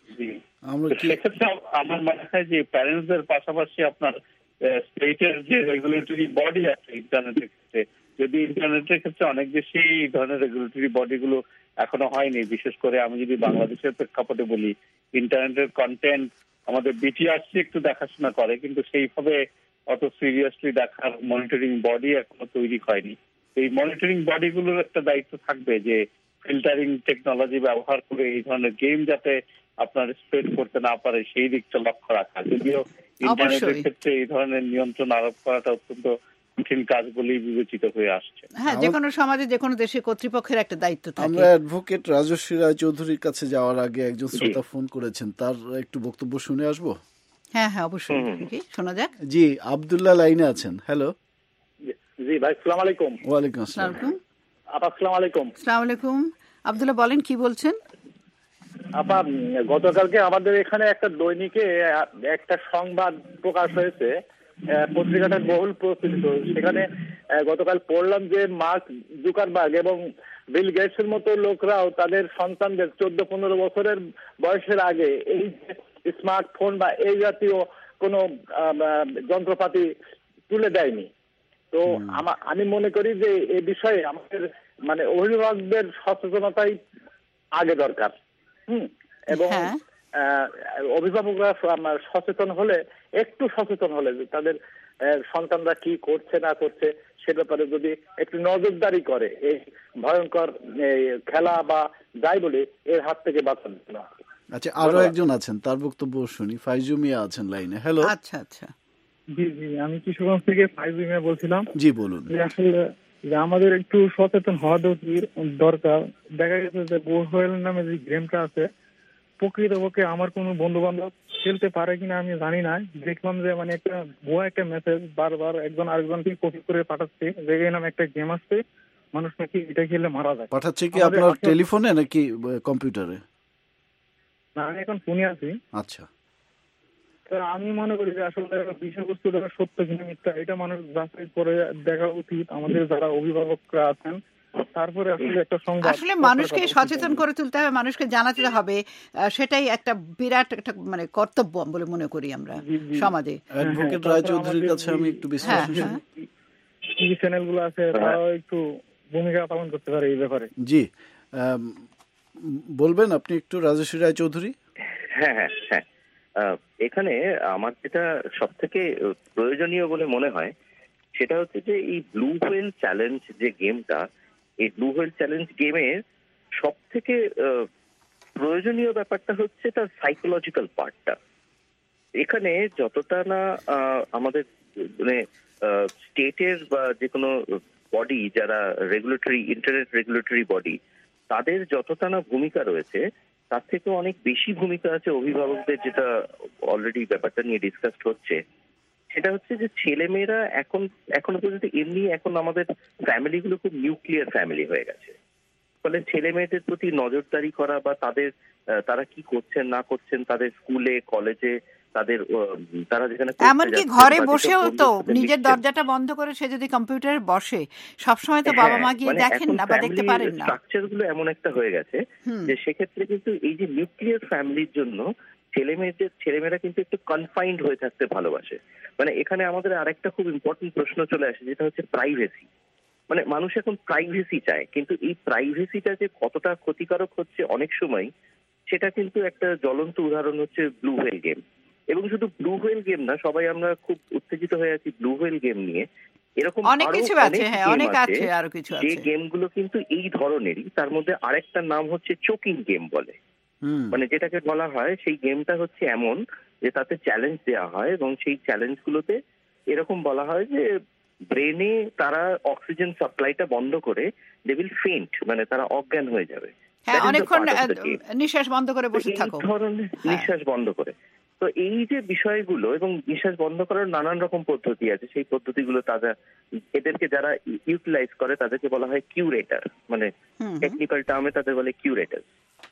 সেক্ষেত্রে আমার মনে হয় যে প্যারেন্টসদের পাশাপাশি আপনার স্টেটের যে রেগুলেটরি বডি আছে ইন্টারনেটের ক্ষেত্রে, যদি ইন্টারনেটের ক্ষেত্রে অনেক বেশি এই ধরনের রেগুলেটরি বডিগুলো এখনো হয়নি। বিশেষ করে আমি যদি বাংলাদেশের প্রেক্ষাপটে বলি, ইন্টারনেটের কন্টেন্ট আমাদের বিটিআরসি একটু দেখাশোনা করে, কিন্তু সেইভাবে অত সিরিয়াসলি দেখার মনিটরিং বডি এখনো তৈরি হয়নি। এই মনিটরিং বডিগুলোর একটা দায়িত্ব থাকবে যে ফিল্টারিং টেকনোলজি ব্যবহার করে এই ধরনের গেম যাতে আপনার স্প্রেড করতে না পারে সেই দিকটা লক্ষ্য রাখা। যদিও ইন্টারনেটের ক্ষেত্রে এই ধরনের নিয়ন্ত্রণ আরোপ করাটা অত্যন্ত কঠিন কাজ বলেই বিবেচিত হয়ে আসছে। হ্যাঁ, যে কোনো সমাজে যে কোনো দেশে কর্তৃপক্ষের একটা দায়িত্ব থাকে। আমরা অ্যাডভোকেট রাজশ্রী রায় চৌধুরীর কাছে যাওয়ার আগে একজন শ্রোতা ফোন করেছেন, তার একটু বক্তব্য শুনে আসবো। হ্যাঁ হ্যাঁ অবশ্যই, শোনা যাক। জি, আব্দুল্লাহ লাইনে আছেন। হ্যালো। জি ভাই, আসসালামু আলাইকুম। ওয়ালাইকুম আসসালাম। আপা আসসালামু আলাইকুম। আসসালামু আলাইকুম। আব্দুল্লাহ বলেন, কি বলছেন? আপা, গতকালকে আমাদের এখানে একটা দৈনিকে একটা সংবাদ প্রকাশ হয়েছে, পত্রিকাটা বহুল প্রচলিত। সেখানে গতকাল পড়লাম যে মার্ক জুকারবার্গ এবং বিল গেটসের মতো লোকরাও তাদের সন্তানদের চোদ্দ পনেরো বছরের বয়সের আগে এই স্মার্টফোন বা এই জাতীয় কোনো যন্ত্রপাতি তুলে দেয়নি। তো আমি মনে করি যে এই বিষয়ে আমাদের মানে অভিভাবকদের সচেতনতাই আগে দরকার। হুম এবং অভিভাবকরা সচেতন হলে, একটু সচেতন হলে তাদের সন্তানরা কি করছে না করছে সে ব্যাপারে যদি একটু নজরদারি করে, এই ভয়ঙ্কর খেলা বা যাই বলি এর হাত থেকে বাঁচার জন্য। আচ্ছা, আরো একজন আছেন, তার বক্তব্য শুনি। ফাইজু মিয়া আছেন লাইনে। হ্যালো। আচ্ছা আচ্ছা। জি জি, আমি কিশোরগঞ্জ থেকে ফাইজু মিয়া বলছিলাম। জি বলুন। আসলে আমাদের একটু সচেতন হওয়া দরকার। দেখা গেছে যে ব্লু হোয়েল নামে যে গেমটা আছে, প্রকৃতপক্ষে আমার কোনো বন্ধু বান্ধব খেলতে পারে কিনা আমি জানি না। দেখলাম যে মানে একটা ভুয়া একটা মেসেজ বারবার একজন আরেকজনকে কপি করে পাঠাচ্ছে, যে নামে একটা গেম আসছে, মানুষ নাকি এটা খেললে মারা যায়। পাঠাচ্ছে কি আপনার টেলিফোনে নাকি কম্পিউটারে? না, আমি এখন ফোনে আছি। আচ্ছা। আমি মনে করি যে আসলে বিষয়বস্তু দ্বারা সত্য কিনা মিথ্যা এটা মানুষ যাচাই করে দেখা উচিত, আমাদের যারা অভিভাবকরা আছেন। তারপরে আসলে একটা সংবাদ, আসলে মানুষকে সচেতন করে তুলতে হবে, মানুষকে জানাতে হবে, সেটাই একটা বিরাট একটা মানে কর্তব্য বলে মনে করি আমরা সমাজে। অ্যাডভোকেট রায় চৌধুরীর কাছে আমি একটু বিশ্লেষণ, টিভি চ্যানেলগুলো আছে তারাও একটু ভূমিকা পালন করতে পারে এই ব্যাপারে। জি বলবেন আপনি একটু, রাজশ্রী রায় চৌধুরী। হ্যাঁ হ্যাঁ হ্যাঁ এখানে আমার যেটা সব থেকে প্রয়োজনীয় বলে মনে হয় সেটা হচ্ছে যে এই ব্লু হোয়েল চ্যালেঞ্জ যে গেমটা, এই ব্লু হোয়েল চ্যালেঞ্জ গেমের সব থেকে প্রয়োজনীয় ব্যাপারটা হচ্ছে তার সাইকোলজিক্যাল পার্টটা। এখানে যতটা না আমাদের মানে স্টেটের বা যে কোনো বডি যারা রেগুলেটরি ইন্টারনেট রেগুলেটরি বডি তাদের যতটা না ভূমিকা রয়েছে তার থেকে অনেক বেশি ভূমিকা আছে অভিভাবকদের, যেটা অলরেডি ব্যাপারটা নিয়ে ডিসকাসড হচ্ছে। সেটা হচ্ছে যে ছেলেমেয়েরা এখন এখনো পর্যন্ত এমনি এখন আমাদের ফ্যামিলিগুলো খুব নিউক্লিয়ার ফ্যামিলি হয়ে গেছে, ফলে ছেলে মেয়েদের প্রতি নজরদারি করা বা তাদের তারা কি করছেন না করছেন তাদের স্কুলে কলেজে তাদের তারা যেখানে এমনকি ঘরে বসেও তো নিজের দরজাটা বন্ধ করে সে যদি কম্পিউটারে বসে সবসময় তো বাবা মা গিয়ে দেখেন না বা দেখতে পারেন না। স্ট্রাকচার গুলো এমন একটা হয়ে গেছে যে সেক্ষেত্রে কিন্তু এই যে নিউক্লিয়ার ফ্যামিলির জন্য ছেলে মেয়েদের ছেলেমেয়েরা কিন্তু একটু কনফাইন্ড হয়ে থাকতে ভালোবাসে। মানে এখানে আমাদের আরেকটা খুব ইম্পর্টেন্ট প্রশ্ন চলে আসে, যেটা হচ্ছে প্রাইভেসি। মানে মানুষ এখন প্রাইভেসি চায়, কিন্তু এই প্রাইভেসিটা যে কতটা ক্ষতিকারক হচ্ছে অনেক সময় সেটা কিন্তু একটা জ্বলন্ত উদাহরণ হচ্ছে ব্লু হোয়েল গেম। এবং শুধু ব্লু হোয়েল গেম না, সবাই আমরা খুব উত্তেজিত হয়ে আছি ব্লু হোয়েল গেম নিয়ে, এরকম অনেক কিছু আছে, হ্যাঁ অনেক আছে, আরো কিছু আছে যে গেমগুলো কিন্তু এই ধরনেরই। তার মধ্যে আরেকটা নাম হচ্ছে চোকিং গেম বলে, মানে যেটাকে বলা হয় সেই গেমটা হচ্ছে এমন যে তাতে চ্যালেঞ্জ দেওয়া হয় এবং সেই চ্যালেঞ্জগুলোতে এরকম বলা হয় যে ব্রেনে তারা অক্সিজেন সাপ্লাইটা বন্ধ করে দে উইল ফেইন্ট, মানে তারা অজ্ঞান হয়ে যাবে, হ্যাঁ অনেকক্ষণ নিঃশ্বাস বন্ধ করে বসে থাকো, এই ধরনের নিঃশ্বাস বন্ধ করে। তো এই যে বিষয়গুলো এবং নিঃশ্বাস বন্ধ করার নানান রকম পদ্ধতি আছে, সেই পদ্ধতিগুলো তারা এদেরকে যারা ইউটিলাইজ করে তাদেরকে বলা হয় কিউরেটার, মানে টেকনিক্যাল টার্মে তাদের বলে কিউরেটার।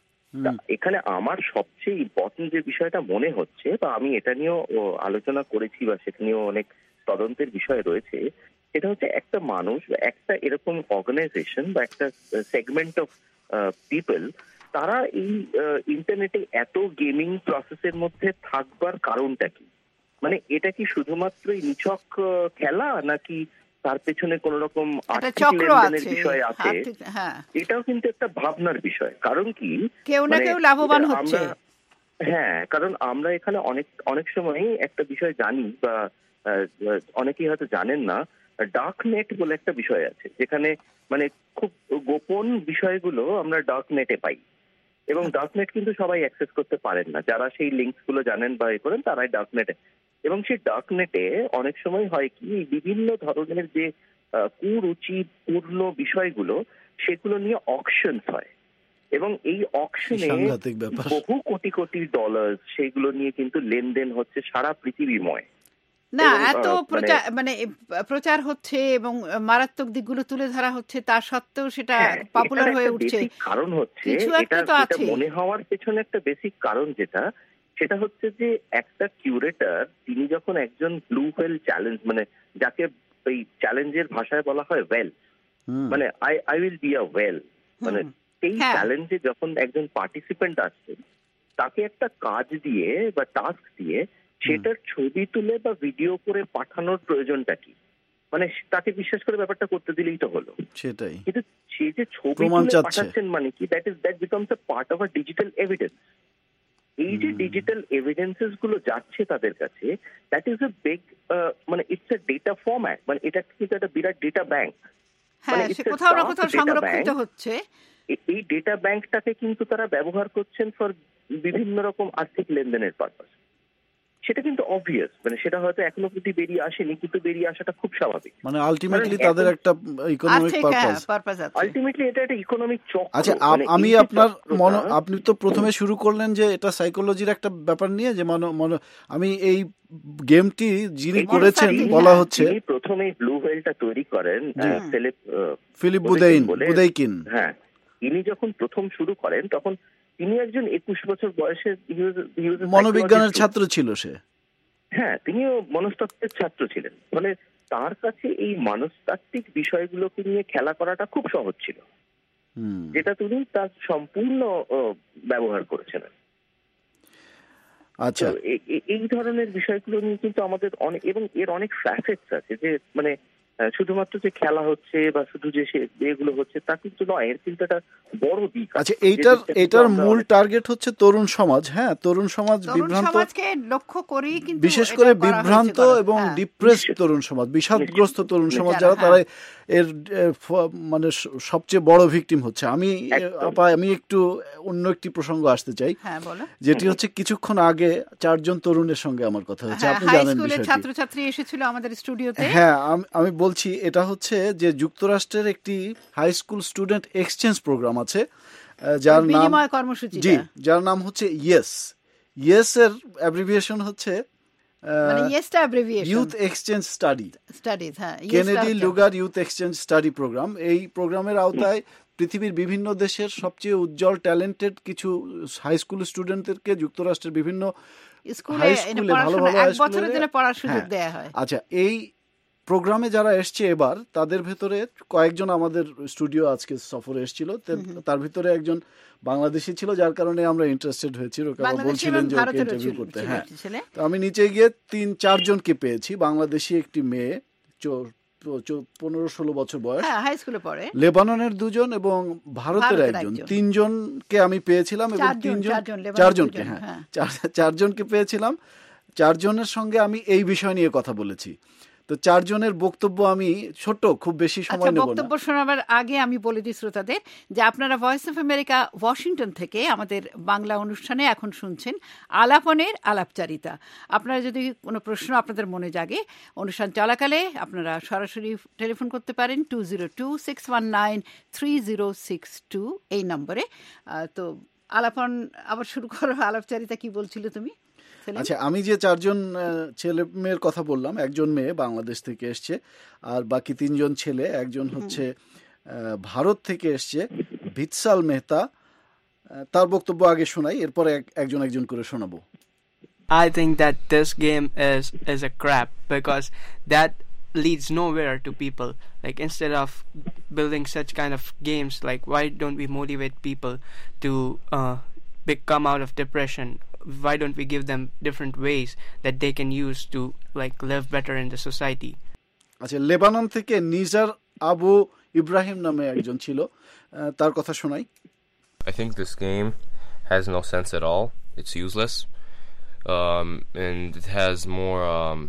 এখানে আমার সবচেয়ে ইম্পর্টেন্ট যে বিষয়টা মনে হচ্ছে বা আমি এটা নিয়েও আলোচনা করেছি বা সেটা নিয়েও অনেক তদন্তের বিষয় রয়েছে, সেটা হচ্ছে একটা মানুষ বা একটা এরকম অর্গানাইজেশন বা একটা সেগমেন্ট অফ পিপল তারা এই ইন্টারনেটে এত গেমিং প্রসেসের মধ্যে থাকবার কারণটা কি? মানে এটা কি শুধুমাত্রই নিছক খেলা নাকি তার পেছনে কোন রকম আর্থিক লেনদেনের বিষয় আছে? এটাও কিন্তু একটা ভাবনার বিষয়। কারণ কি কেউ না কেউ লাভবান হচ্ছে। হ্যাঁ, কারণ আমরা এখানে অনেক অনেক সময় একটা বিষয় জানি বা অনেকেই হয়তো জানেন না, ডার্ক নেট বলে একটা বিষয় আছে যেখানে মানে খুব গোপন বিষয়গুলো আমরা ডার্ক নেটে পাই এবং ডার্ক নেট কিন্তু সবাই অ্যাক্সেস করতে পারেন না। যারা সেই লিঙ্কস গুলো জানেন বা এ করেন তারাই ডার্ক নেটে, এবং সেই ডার্ক নেটে অনেক সময় হয় কি বিভিন্ন ধরনের যে কুরুচিপূর্ণ বিষয়গুলো সেগুলো নিয়ে অকশনস হয় এবং এই অকশনে বহু কোটি কোটি ডলার সেইগুলো নিয়ে কিন্তু লেনদেন হচ্ছে সারা পৃথিবীময়। না এত প্রচার মানে প্রচার হচ্ছে এবং মারাত্মক দিকগুলো তুলে ধরা হচ্ছে, তা সত্ত্বেও সেটা পপুলার হয়ে উঠছে। কারণ হচ্ছে এটা মনে হওয়ার পেছনে একটা বেসিক কারণ যেটা সেটা হচ্ছে যে একটা কিউরেটর তিনি যখন একজন ব্লু হোয়েল চ্যালেঞ্জ, মানে যাকে এই চ্যালেঞ্জের ভাষায় বলা হয় ওয়েল, মানে I I will be a well, মানে এই চ্যালেঞ্জে যখন একজন পার্টিসিপেন্ট আসছেন তাকে একটা কাজ দিয়ে বা টাস্ক দিয়ে সেটার ছবি তুলে বা ভিডিও করে পাঠানোর প্রয়োজনটা কি? মানে তাকে বিশ্বাস করে ব্যাপারটা করতে দিলেই তো হলো। সেটাই। কিন্তু সে যে ছবি তুলে পাঠাচ্ছেন মানে কি, that is that becomes a part of a digital evidence. এই যে ডিজিটাল এভিডেন্সেস গুলো যাচ্ছে তাদের কাছে, দ্যাট ইজ আ বিগ মানে ইটস আ ডেটা ফরম্যাট, মানে এটা কিন্তু একটা বিরাট ডেটা ব্যাংক। হ্যাঁ, সে কোথাও না কোথাও সংরক্ষিত হচ্ছে। এই ডেটা ব্যাংকটাকে কিন্তু তারা ব্যবহার করছেন ফর বিভিন্ন রকম আর্থিক লেনদেনের পারপাস। সেটা কিন্তু অবভিয়াস, মানে সেটা হয়তো এখনো অবধি বেরিয়ে আসেনি, কিন্তু বেরিয়ে আসাটা খুব স্বাভাবিক। মানে আলটিমেটলি তাদের একটা ইকোনমিক পারপাস, আলটিমেটলি এটা একটা ইকোনমিক চক্র। আচ্ছা, আমি আপনার মন আপনি তো প্রথমে শুরু করলেন যে এটা সাইকোলজির একটা ব্যাপার নিয়ে, যে মন আমি এই গেমটি যিনি করেছেন বলা হচ্ছে প্রথমে ব্লু হোয়েলটা তৈরি করেন ফিলিপ ফিলিপ বুদেইন বুদেইকিন। হ্যাঁ, ইনি যখন প্রথম শুরু করেন তখন তিনি একজন একুশ বছর বয়সে মনোবিজ্ঞানের ছাত্র ছিল সে। হ্যাঁ, তিনিও মনস্তত্ত্বের ছাত্র ছিলেন, ফলে তার কাছে এই মনস্তাত্ত্বিক বিষয়গুলোকে নিয়ে খেলা করাটা খুব সহজ ছিল, যেটা তিনি তার সম্পূর্ণ ব্যবহার করেছেন। আচ্ছা, এই ধরনের বিষয়গুলো নিয়ে কিন্তু আমাদের অনেক, এবং এর অনেক ফ্যাসেটস আছে, যে মানে শুধুমাত্র যে খেলা হচ্ছে বা শুধু যে এগুলো হচ্ছে তা কিন্তু নয়, এর কিন্তু একটা বড় দিক। আচ্ছা, এইটার এটার মূল টার্গেট হচ্ছে তরুণ সমাজ। হ্যাঁ, তরুণ সমাজ বিভ্রান্ত, লক্ষ্য করেই কিন্তু বিশেষ করে বিভ্রান্ত এবং ডিপ্রেসড তরুণ সমাজ, বিষাদগ্রস্ত তরুণ সমাজ যারা, তারা এর মানে সবচেয়ে বড় ভিকটিম হচ্ছে। আমি আপা আমি একটু অন্য একটি প্রসঙ্গ আসতে চাই, যেটি হচ্ছে কিছুক্ষণ আগে চারজন তরুণের সঙ্গে আমার কথা হচ্ছে, আপনি জানেন বিষয়টি। ছাত্রছাত্রী এসেছিল আমাদের স্টুডিওতে। হ্যাঁ, আমি বলছি এটা হচ্ছে যে যুক্তরাষ্ট্রের একটি high school student exchange program আছে, যার নাম জি যার নাম হচ্ছে ইয়েস। ইয়েস এর অ্যাব্রিভিয়েশন হচ্ছে ইউথ এক্সচেঞ্জ স্টাডি স্টাডিজ হ্যাঁ Kennedy Lugar youth exchange study program. এই প্রোগ্রামের আওতায় পৃথিবীর বিভিন্ন দেশের সবচেয়ে উজ্জ্বল ট্যালেন্টেড কিছু হাই স্কুল স্টুডেন্টদেরকে যুক্তরাষ্ট্রের বিভিন্ন হাই স্কুলে ভালো ভালো হাই স্কুলে পড়ার সুযোগ দেয়া হয়। আচ্ছা, এই প্রোগ্রামে যারা এসছে এবার, তাদের ভেতরে কয়েকজন আমাদের স্টুডিও আজকে সফরে এসেছিল। তার ভিতরে একজন বাংলাদেশি ছিল, যার কারণে আমরা ইন্টারেস্টেড হয়েছি। ওকে বলছিলেন যে ওকে ইন্টারভিউ করতে। হ্যাঁ, তো আমি নিচে গিয়ে তিন চারজনকে পেয়েছি। বাংলাদেশি একটি মেয়ে, পনেরো ষোলো বছর বয়স, হাই স্কুলে পড়ে, লেবাননের দুজন এবং ভারতের একজন, তিনজনকে আমি পেয়েছিলাম। এবং তিনজন চারজনকে হ্যাঁ চারজনকে পেয়েছিলাম। চারজনের সঙ্গে আমি এই বিষয় নিয়ে কথা বলেছি। তো চারজনের বক্তব্য আমি ছোট, খুব বেশি সময় নেব না। বক্তব্য শোনাবার আগে আমি বলে দিই শ্রোতাদের যে আপনারা ভয়েস অফ আমেরিকা ওয়াশিংটন থেকে আমাদের বাংলা অনুষ্ঠানে এখন শুনছেন আলাপনের আলাপচারিতা। আপনারা যদি কোনো প্রশ্ন আপনাদের মনে জাগে অনুষ্ঠান চলাকালে, আপনারা সরাসরি টেলিফোন করতে পারেন two zero two six one nine three zero six two এই নম্বরে। তো আলাপন আবার শুরু করো, আলাপচারিতা কি বলছিল তুমি? আচ্ছা, আমি যে চারজন ছেলে মেয়ের কথা বললাম, একজন মেয়ে বাংলাদেশ থেকে এসছে, আর বাকি তিনজন ছেলে। একজন হচ্ছে ভারত থেকে এসছে, ভিৎসাল মেহতা। তার বক্তব্য আগে শোনাই, এরপর একজন একজন করে শোনাবো। I think that this game is is a crap because that leads nowhere to people. Like, instead of building such kind of games, like why don't we motivate people to uh, come out of depression? Why don't we give them different ways that they can use to like live better in the society? আচ্ছা, Lebanon থেকে Nizar Abu Ibrahim নামে একজন ছিল, তার কথা শোনাই। I think this game has no sense at all. It's useless, um, and it has more um,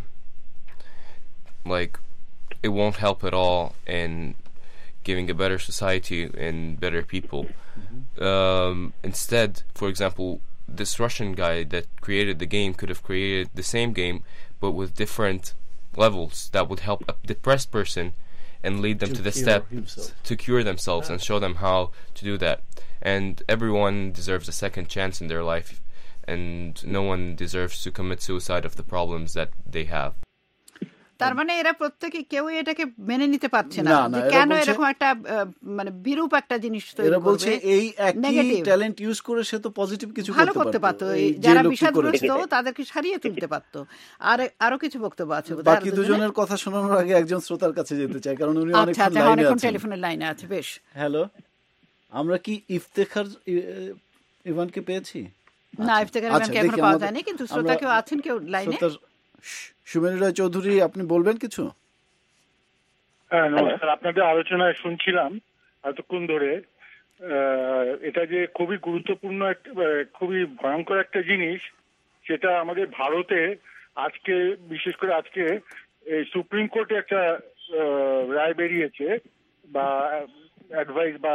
like it won't help at all in giving a better society and better people. Mm-hmm. Um, instead, for example, this Russian guy that created the game could have created the same game but with different levels that would help a depressed person and lead them to, to the step himself. to cure themselves and show them how to do that. And everyone deserves a second chance in their life, and no one deserves to commit suicide of the problems that they have. তার মানে এরা প্রত্যেকে কেউ এটাকে মেনে নিতে পারছে না যে কেন এরকম একটা মানে বিরূপ একটা জিনিস তৈরি করবে। এরা বলছে এই একই ট্যালেন্ট ইউজ করে সে তো পজিটিভ কিছু ভালো করতে পারতো, যারা বিষাদগ্রস্ত তাদেরকে সারিয়ে তুলতে পারতো। আর আরো কিছু বক্তব্য আছে। বাকি দুজনের কথা শোনানোর আগে একজন শ্রোতার কাছে যেতে চাই, কারণ উনি অনেকক্ষণ লাইনে আছেন। টেলিফোনের লাইনে আছে। বেশ, হ্যালো, আমরা কি ইফতেখার ইভানকে পেয়েছি? না, ইফতেখার ইভানকে এখনো পাওয়া যায়নি, কিন্তু শ্রোতা কেউ আছেন কেউ লাইনে? সুমেরু রায় চৌধুরী, আপনি বলবেন কিছু? হ্যাঁ, নমস্কার। আপনাদের আলোচনায় শুনছিলাম এতক্ষণ ধরে। এটা যে খুবই গুরুত্বপূর্ণ, খুবই ভয়ঙ্কর একটা জিনিস, সেটা আমাদের ভারতে আজকে, বিশেষ করে আজকে এই সুপ্রিম কোর্টে একটা রায় বেরিয়েছে বা অ্যাডভাইস বা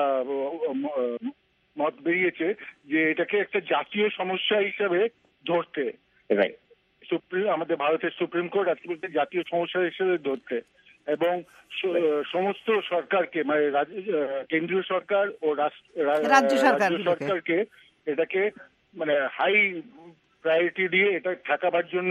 মত বেরিয়েছে যে এটাকে একটা জাতীয় সমস্যা হিসাবে ধরতে। সুপ্রিম আমাদের ভারতের সুপ্রিম কোর্ট আজকে বলতে জাতীয় সমস্যা হিসেবে ধরতে, এবং সমস্ত সরকারকে, মানে কেন্দ্রীয় সরকার ও রাজ্য সরকারকে এটাকে মানে হাই প্রায়োরিটি দিয়ে এটা ঠেকাবার জন্য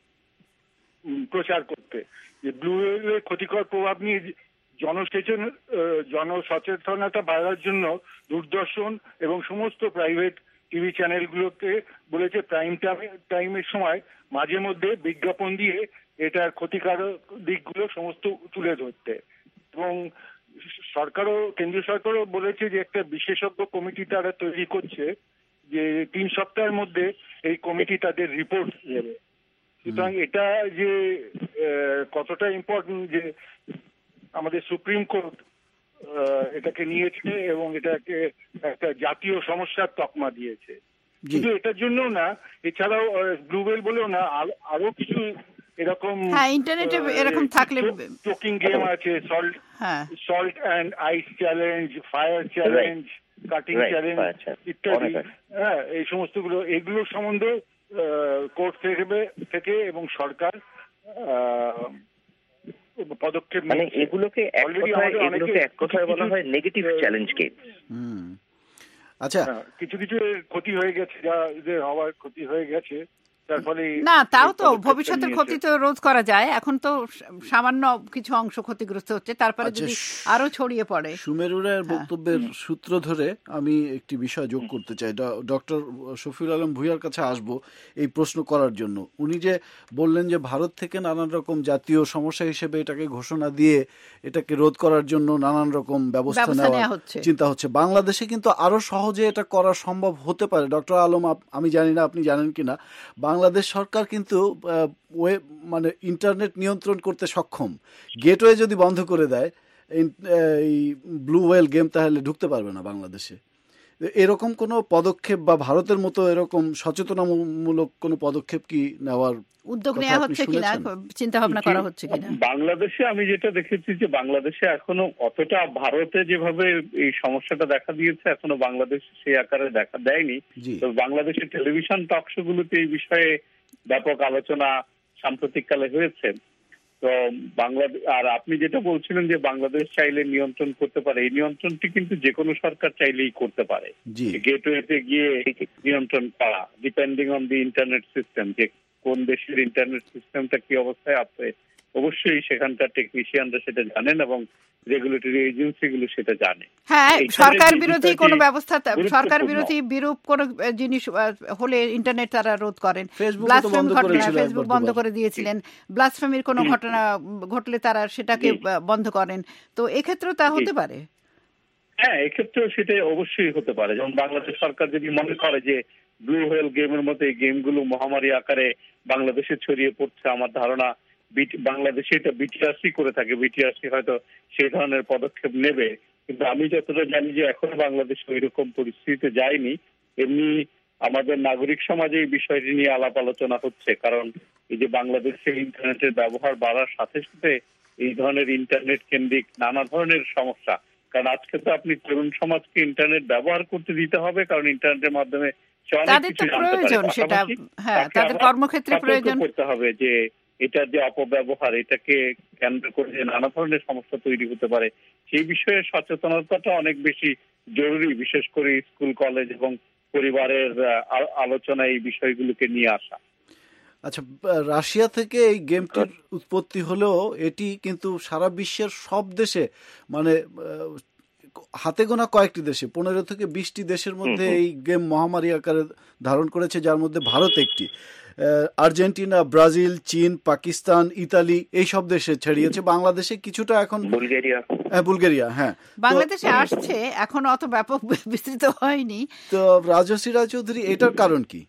প্রচার করতে, যে ব্লু ওয়েলের ক্ষতিকর প্রভাব নিয়ে জনসচেতন জনসচেতনতা বাড়ার জন্য দূরদর্শন এবং সমস্ত প্রাইভেট টিভি চ্যানেলগুলোকে বলেছে প্রাইম টাইমের সময় মাঝে মধ্যে বিজ্ঞাপন দিয়ে এটার ক্ষতিকারক দিকগুলো সমস্ত তুলে ধরতে। এবং সরকারও, কেন্দ্রীয় সরকারও বলেছে যে একটা বিশেষজ্ঞ কমিটি তারা তৈরি করছে, যে তিন সপ্তাহের মধ্যে এই কমিটি তাদের রিপোর্ট দেবে। সুতরাং এটা যে কতটা ইম্পর্টেন্ট, যে আমাদের সুপ্রিম কোর্ট এটাকে নিয়েছে এবং এটাকে একটা জাতীয় সমস্যার তকমা দিয়েছে। শুধু এটার জন্য না, এছাড়াও ব্লু হোয়েল বলেও না, আরো কিছু এরকম ইন্টারনেটে এরকম থাকলে টকিং গেম আছে, salt salt and ice challenge, fire challenge, cutting challenge ইত্যাদি। হ্যাঁ, এই সমস্তগুলো এগুলোর সম্বন্ধে কোর্ট থেকে থেকে এবং সরকার পদক্ষেপ মানে এগুলোকে এক কথায় বলা হয় নেগেটিভ চ্যালেঞ্জ গেম। আচ্ছা, কিছু কিছু ক্ষতি হয়ে গেছে, যা হওয়ার ক্ষতি হয়ে গেছে, তার ফলে না তাও তো ভবিষ্যতের ক্ষতি তো রোধ করা যায়। এখন তো সামান্য কিছু অংশ ক্ষতিগ্রস্ত হচ্ছে, তারপরে যদি আরো ছড়িয়ে পড়ে। সুমেরুরের বক্তব্যের সূত্র ধরে আমি একটি বিষয় যোগ করতে চাই। ডক্টর শফিউল আলম ভূঁইয়ার কাছে আসব এই প্রশ্ন করার জন্য। উনি যে বললেন যে ভারত থেকে নানান রকম জাতীয় সমস্যা হিসেবে এটাকে ঘোষণা দিয়ে এটাকে রোধ করার জন্য নানান রকম ব্যবস্থা নেওয়া চিন্তা হচ্ছে, বাংলাদেশে কিন্তু আরো সহজে এটা করা সম্ভব হতে পারে। ডক্টর আলম, আমি জানি না আপনি জানেন কিনা, বাংলাদেশ সরকার কিন্তু ওয়েব মানে ইন্টারনেট নিয়ন্ত্রণ করতে সক্ষম। গেটওয়ে যদি বন্ধ করে দেয় এই ব্লু হোয়েল গেম, তাহলে ঢুকতে পারবে না বাংলাদেশে। এরকম কোনো পদক্ষেপ বা ভারতের মতো এরকম সচেতনামূলক কোনো পদক্ষেপ কি নেওয়ার উদ্যোগ নেওয়া হচ্ছে কিনা, চিন্তা ভাবনা করা হচ্ছে কিনা? বাংলাদেশে আমি যেটা দেখেছি যে বাংলাদেশে এখনো অতটা ভারতে যেভাবে এই সমস্যাটা দেখা দিয়েছে, এখনো বাংলাদেশ সেই আকারে দেখা দেয়নি। তো বাংলাদেশের টেলিভিশন টক শো গুলোতে এই বিষয়ে ব্যাপক আলোচনা সাম্প্রতিককালে হয়েছে। তো বাংলাদেশ, আর আপনি যেটা বলছিলেন যে বাংলাদেশ চাইলে নিয়ন্ত্রণ করতে পারে, এই নিয়ন্ত্রণটি কিন্তু যে কোনো সরকার চাইলেই করতে পারে। গেটওয়েতে গিয়ে নিয়ন্ত্রণ করা, depending on the internet system, যে কোন দেশের ইন্টারনেট সিস্টেমটা কি অবস্থায় আছে, অবশ্যই সেখানকার টেকনিশিয়ানরা সেটা জানেন এবং রেগুলেটরি এজেন্সিগুলো সেটা জানে। হ্যাঁ, সরকার বিরোধী কোনো ব্যবস্থা, সরকার বিরোধী বিরূপ কোনো জিনিস হলে ইন্টারনেট তারা রোধ করেন। ব্লাসফেমি ঘটনা ফেসবুক বন্ধ করে দিয়েছিলেন, ব্লাসফেমির কোনো ঘটনা ঘটলে তারা সেটাকে বন্ধ করেন। তো এক্ষেত্রেও তা হতে পারে। হ্যাঁ, এক্ষেত্রেও সেটা অবশ্যই হতে পারে। যেমন বাংলাদেশ সরকার যদি মনে করে যে ব্লু হোয়েল গেমের মতো এই গেমগুলো মহামারী আকারে বাংলাদেশে ছড়িয়ে পড়ছে, আমার ধারণা বাংলাদেশে এটা বিটিআরসি করে থাকে, বিটিআরসি হয়তো সেই ধরনের পদক্ষেপ নেবে। কিন্তু আমি যতটা জানি যে এখনো বাংলাদেশ ওই রকম পরিস্থিতিতে যায়নি। এমনি আমাদের নাগরিক সমাজে এই বিষয়টি নিয়ে আলাপ আলোচনা হচ্ছে, কারণ এই যে বাংলাদেশে ইন্টারনেটের ব্যবহার বাড়ার সাথে সাথে এই ধরনের ইন্টারনেট কেন্দ্রিক নানা ধরনের সমস্যা, কারণ আজকে তো আপনি তরুণ সমাজকে ইন্টারনেট ব্যবহার করতে দিতে হবে, কারণ ইন্টারনেটের মাধ্যমে তাদের তো প্রয়োজন, সেটা হ্যাঁ তাদের কর্মক্ষেত্রে প্রয়োজন করতে হবে যে এটার যে অপব্যবহার, এটাকে কেন্দ্র করে যে নানা ধরনের সমস্যা তৈরি হতে পারে, সেই বিষয়ে সচেতনতাটা অনেক বেশি জরুরি, বিশেষ করে স্কুল কলেজ এবং পরিবারের আলোচনা এই বিষয়গুলোকে নিয়ে আসা। আচ্ছা, রাশিয়া থেকে এই গেমটির উৎপত্তি হলেও এটি কিন্তু সারা বিশ্বের সব দেশে, মানে হাতে গোনা কয়েকটি দেশে, পনেরো থেকে বিশটি দেশের মধ্যে এই গেম মহামারী আকারে ধারণ করেছে, যার মধ্যে ভারত একটি। আর্জেন্টিনা, ব্রাজিল, চীন, পাকিস্তান, ইতালি এই সব দেশে ছড়িয়েছে। বাংলাদেশে কিছুটা এখন বুলগেরিয়া, হ্যাঁ বুলগেরিয়া, হ্যাঁ বাংলাদেশে আসছে, এখন অত ব্যাপক বিস্তৃত হয়নি। তো রাজশ্রী রায় চৌধুরী, এটার কারণ কি?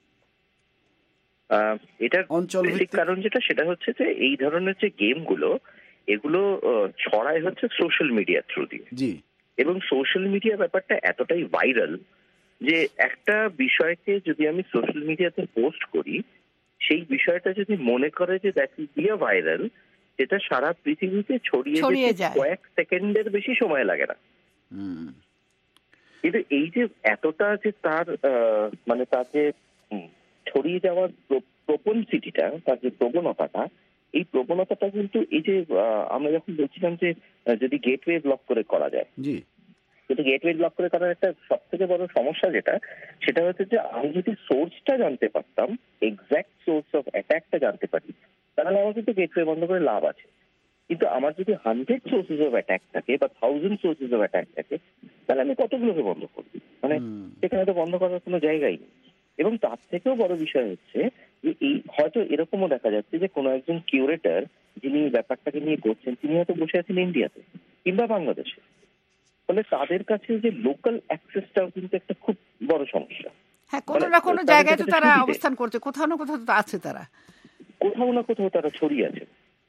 এটার অঞ্চল কারণ যেটা, সেটা হচ্ছে যে এই ধরনের যে গেমগুলো, এগুলো ছড়ায় হচ্ছে সোশ্যাল মিডিয়া থ্রু দিয়ে। জি। এবং সোশ্যাল মিডিয়া ব্যাপারটা এতটাই ভাইরাল যে একটা বিষয়কে যদি আমি সোশ্যাল মিডিয়াতে পোস্ট করি, সেই বিষয়টা যদি মনে করে যে that will be a viral, সেটা সারা পৃথিবীতে ছড়িয়ে যেতে কয়েক সেকেন্ডের বেশি সময় লাগে না। কিন্তু এই যে এতটা যে তার মানে তার যে ছড়িয়ে যাওয়ার প্রবণসিটিটা, তার যে প্রবণতাটা, এই প্রবণতাটা কিন্তু এই যে আমরা যখন বলছিলাম যে যদি গেটওয়ে ব্লক করে করা যায়, কিন্তু গেটওয়ে ব্লক করে করার একটা সব থেকে বড় সমস্যা যেটা, সেটা হচ্ছে যে আমি যদি সোর্সটা জানতে পারতাম, এক্স্যাক্ট সোর্স অফ অ্যাটাকটা জানতে পারি, তাহলে আমার কিন্তু গেটওয়ে বন্ধ করে লাভ আছে। কিন্তু আমার যদি হান্ড্রেড সোর্সেস অফ অ্যাটাক থাকে বা থাউজেন্ড সোর্সেস অফ অ্যাটাক থাকে, তাহলে আমি কতগুলোকে বন্ধ করব? মানে সেখানে তো বন্ধ করার কোনো জায়গাই নেই। এবং তার থেকেও বড় বিষয় হচ্ছে যে এই হয়তো এরকমও দেখা যাচ্ছে যে কোনো একজন কিউরেটর যিনি ব্যাপারটাকে নিয়ে করছেন, তিনি হয়তো বসে আছেন ইন্ডিয়াতে কিংবা বাংলাদেশে, ফলে তাদের কাছে যে লোকাল অ্যাক্সেসটাও কিন্তু একটা খুব বড় সমস্যা। হ্যাঁ, কোনো না কোনো জায়গায় তো তারা অবস্থান করছে, কোথাও না কোথাও তো আছে, তারা কোথাও না কোথাও তারা ছড়িয়ে আছে।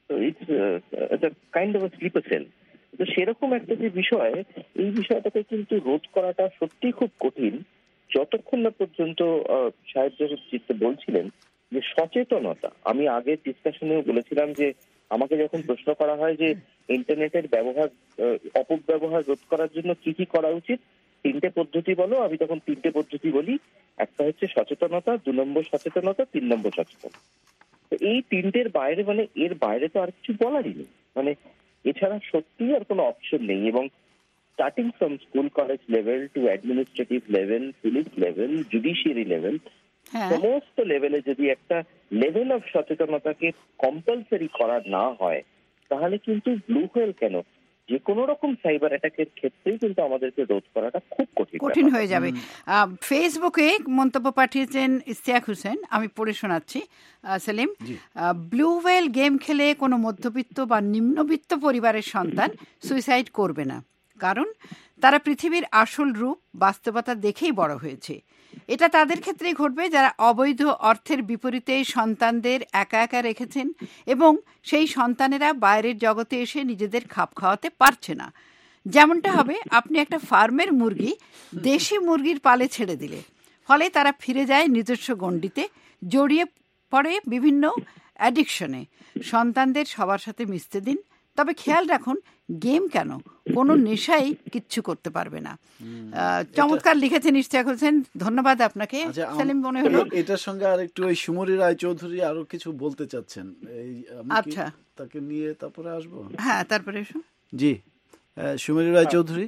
It's kind of sleeper cell. তো সেরকম একটা যে বিষয়, এই বিষয়টাকে কিন্তু রোধ করাটা সত্যি খুব কঠিন, যতক্ষণ না পর্যন্ত সাহেব চিত্তে বলছিলেন যে সচেতনতা। আমি আগের ডিসকাশনেও বলেছিলাম যে আমাকে যখন প্রশ্ন করা হয় যে ইন্টারনেটের ব্যবহার অপব্যবহার রোধ করার জন্য কি কি করা উচিত, তিনটে পদ্ধতি বলো, আমি তখন তিনটে পদ্ধতি বলি। একটা হচ্ছে সচেতনতা, দু নম্বর সচেতনতা, তিন নম্বর সচেতনতা। তো এই তিনটের বাইরে, মানে এর বাইরে তো আর কিছু বলারই নেই, মানে এছাড়া সত্যিই আর কোনো অপশন নেই। এবং starting from school college level to administrative level, police level, judiciary level, সমস্ত লেভেলে যদি একটা লেভেল অফ সচেতনতাকে কম্পালসারি করা না হয়, তাহলে কিন্তু ব্লু হোয়েল কেন, যে কোনো রকম সাইবার অ্যাটাকের ক্ষেত্রেই কিন্তু আমাদেরকে রোধ করাটা খুব কঠিন কঠিন হয়ে যাবে। ফেসবুকে মন্তব্য পাঠিয়েছেন ইশতিয়াক হোসেন, আমি পড়ে শোনাচ্ছি। সেলিম, ব্লু হোয়েল গেম খেলে কোনো মধ্যবিত্ত বা নিম্নবিত্ত পরিবারের সন্তান সুইসাইড করবে না, কারণ তারা পৃথিবীর আসল রূপ বাস্তবতা দেখেই বড় হয়েছে। এটা তাদের ক্ষেত্রেই ঘটবে যারা অবৈধ অর্থের বিপরীতে সন্তানদের একা একা রেখেছেন এবং সেই সন্তানেরা বাইরের জগতে এসে নিজেদের খাপ খাওয়াতে পারছে না। যেমনটা হবে আপনি একটা ফার্মের মুরগি দেশি মুরগির পালে ছেড়ে দিলে, ফলে তারা ফিরে যায় নিজস্ব গণ্ডিতে, জড়িয়ে পড়ে বিভিন্ন অ্যাডিকশনে। সন্তানদের সবার সাথে মিশতে দিন, তবে খেয়াল রাখুন গেম কেন, কোনো নেশাই কিচ্ছু করতে পারবে না। চমৎকার লিখেছেন ইশতিয়াক হোসেন, ধন্যবাদ আপনাকে। সেলিম, মনে হলো এটার সঙ্গে আর একটু ওই সুমরি রায় চৌধুরী আরো কিছু বলতে চাচ্ছেন, এই আচ্ছা তাকে নিয়ে তারপরে আসবো। হ্যাঁ, তারপরে এসো। জি, সুমরি রায় চৌধুরী।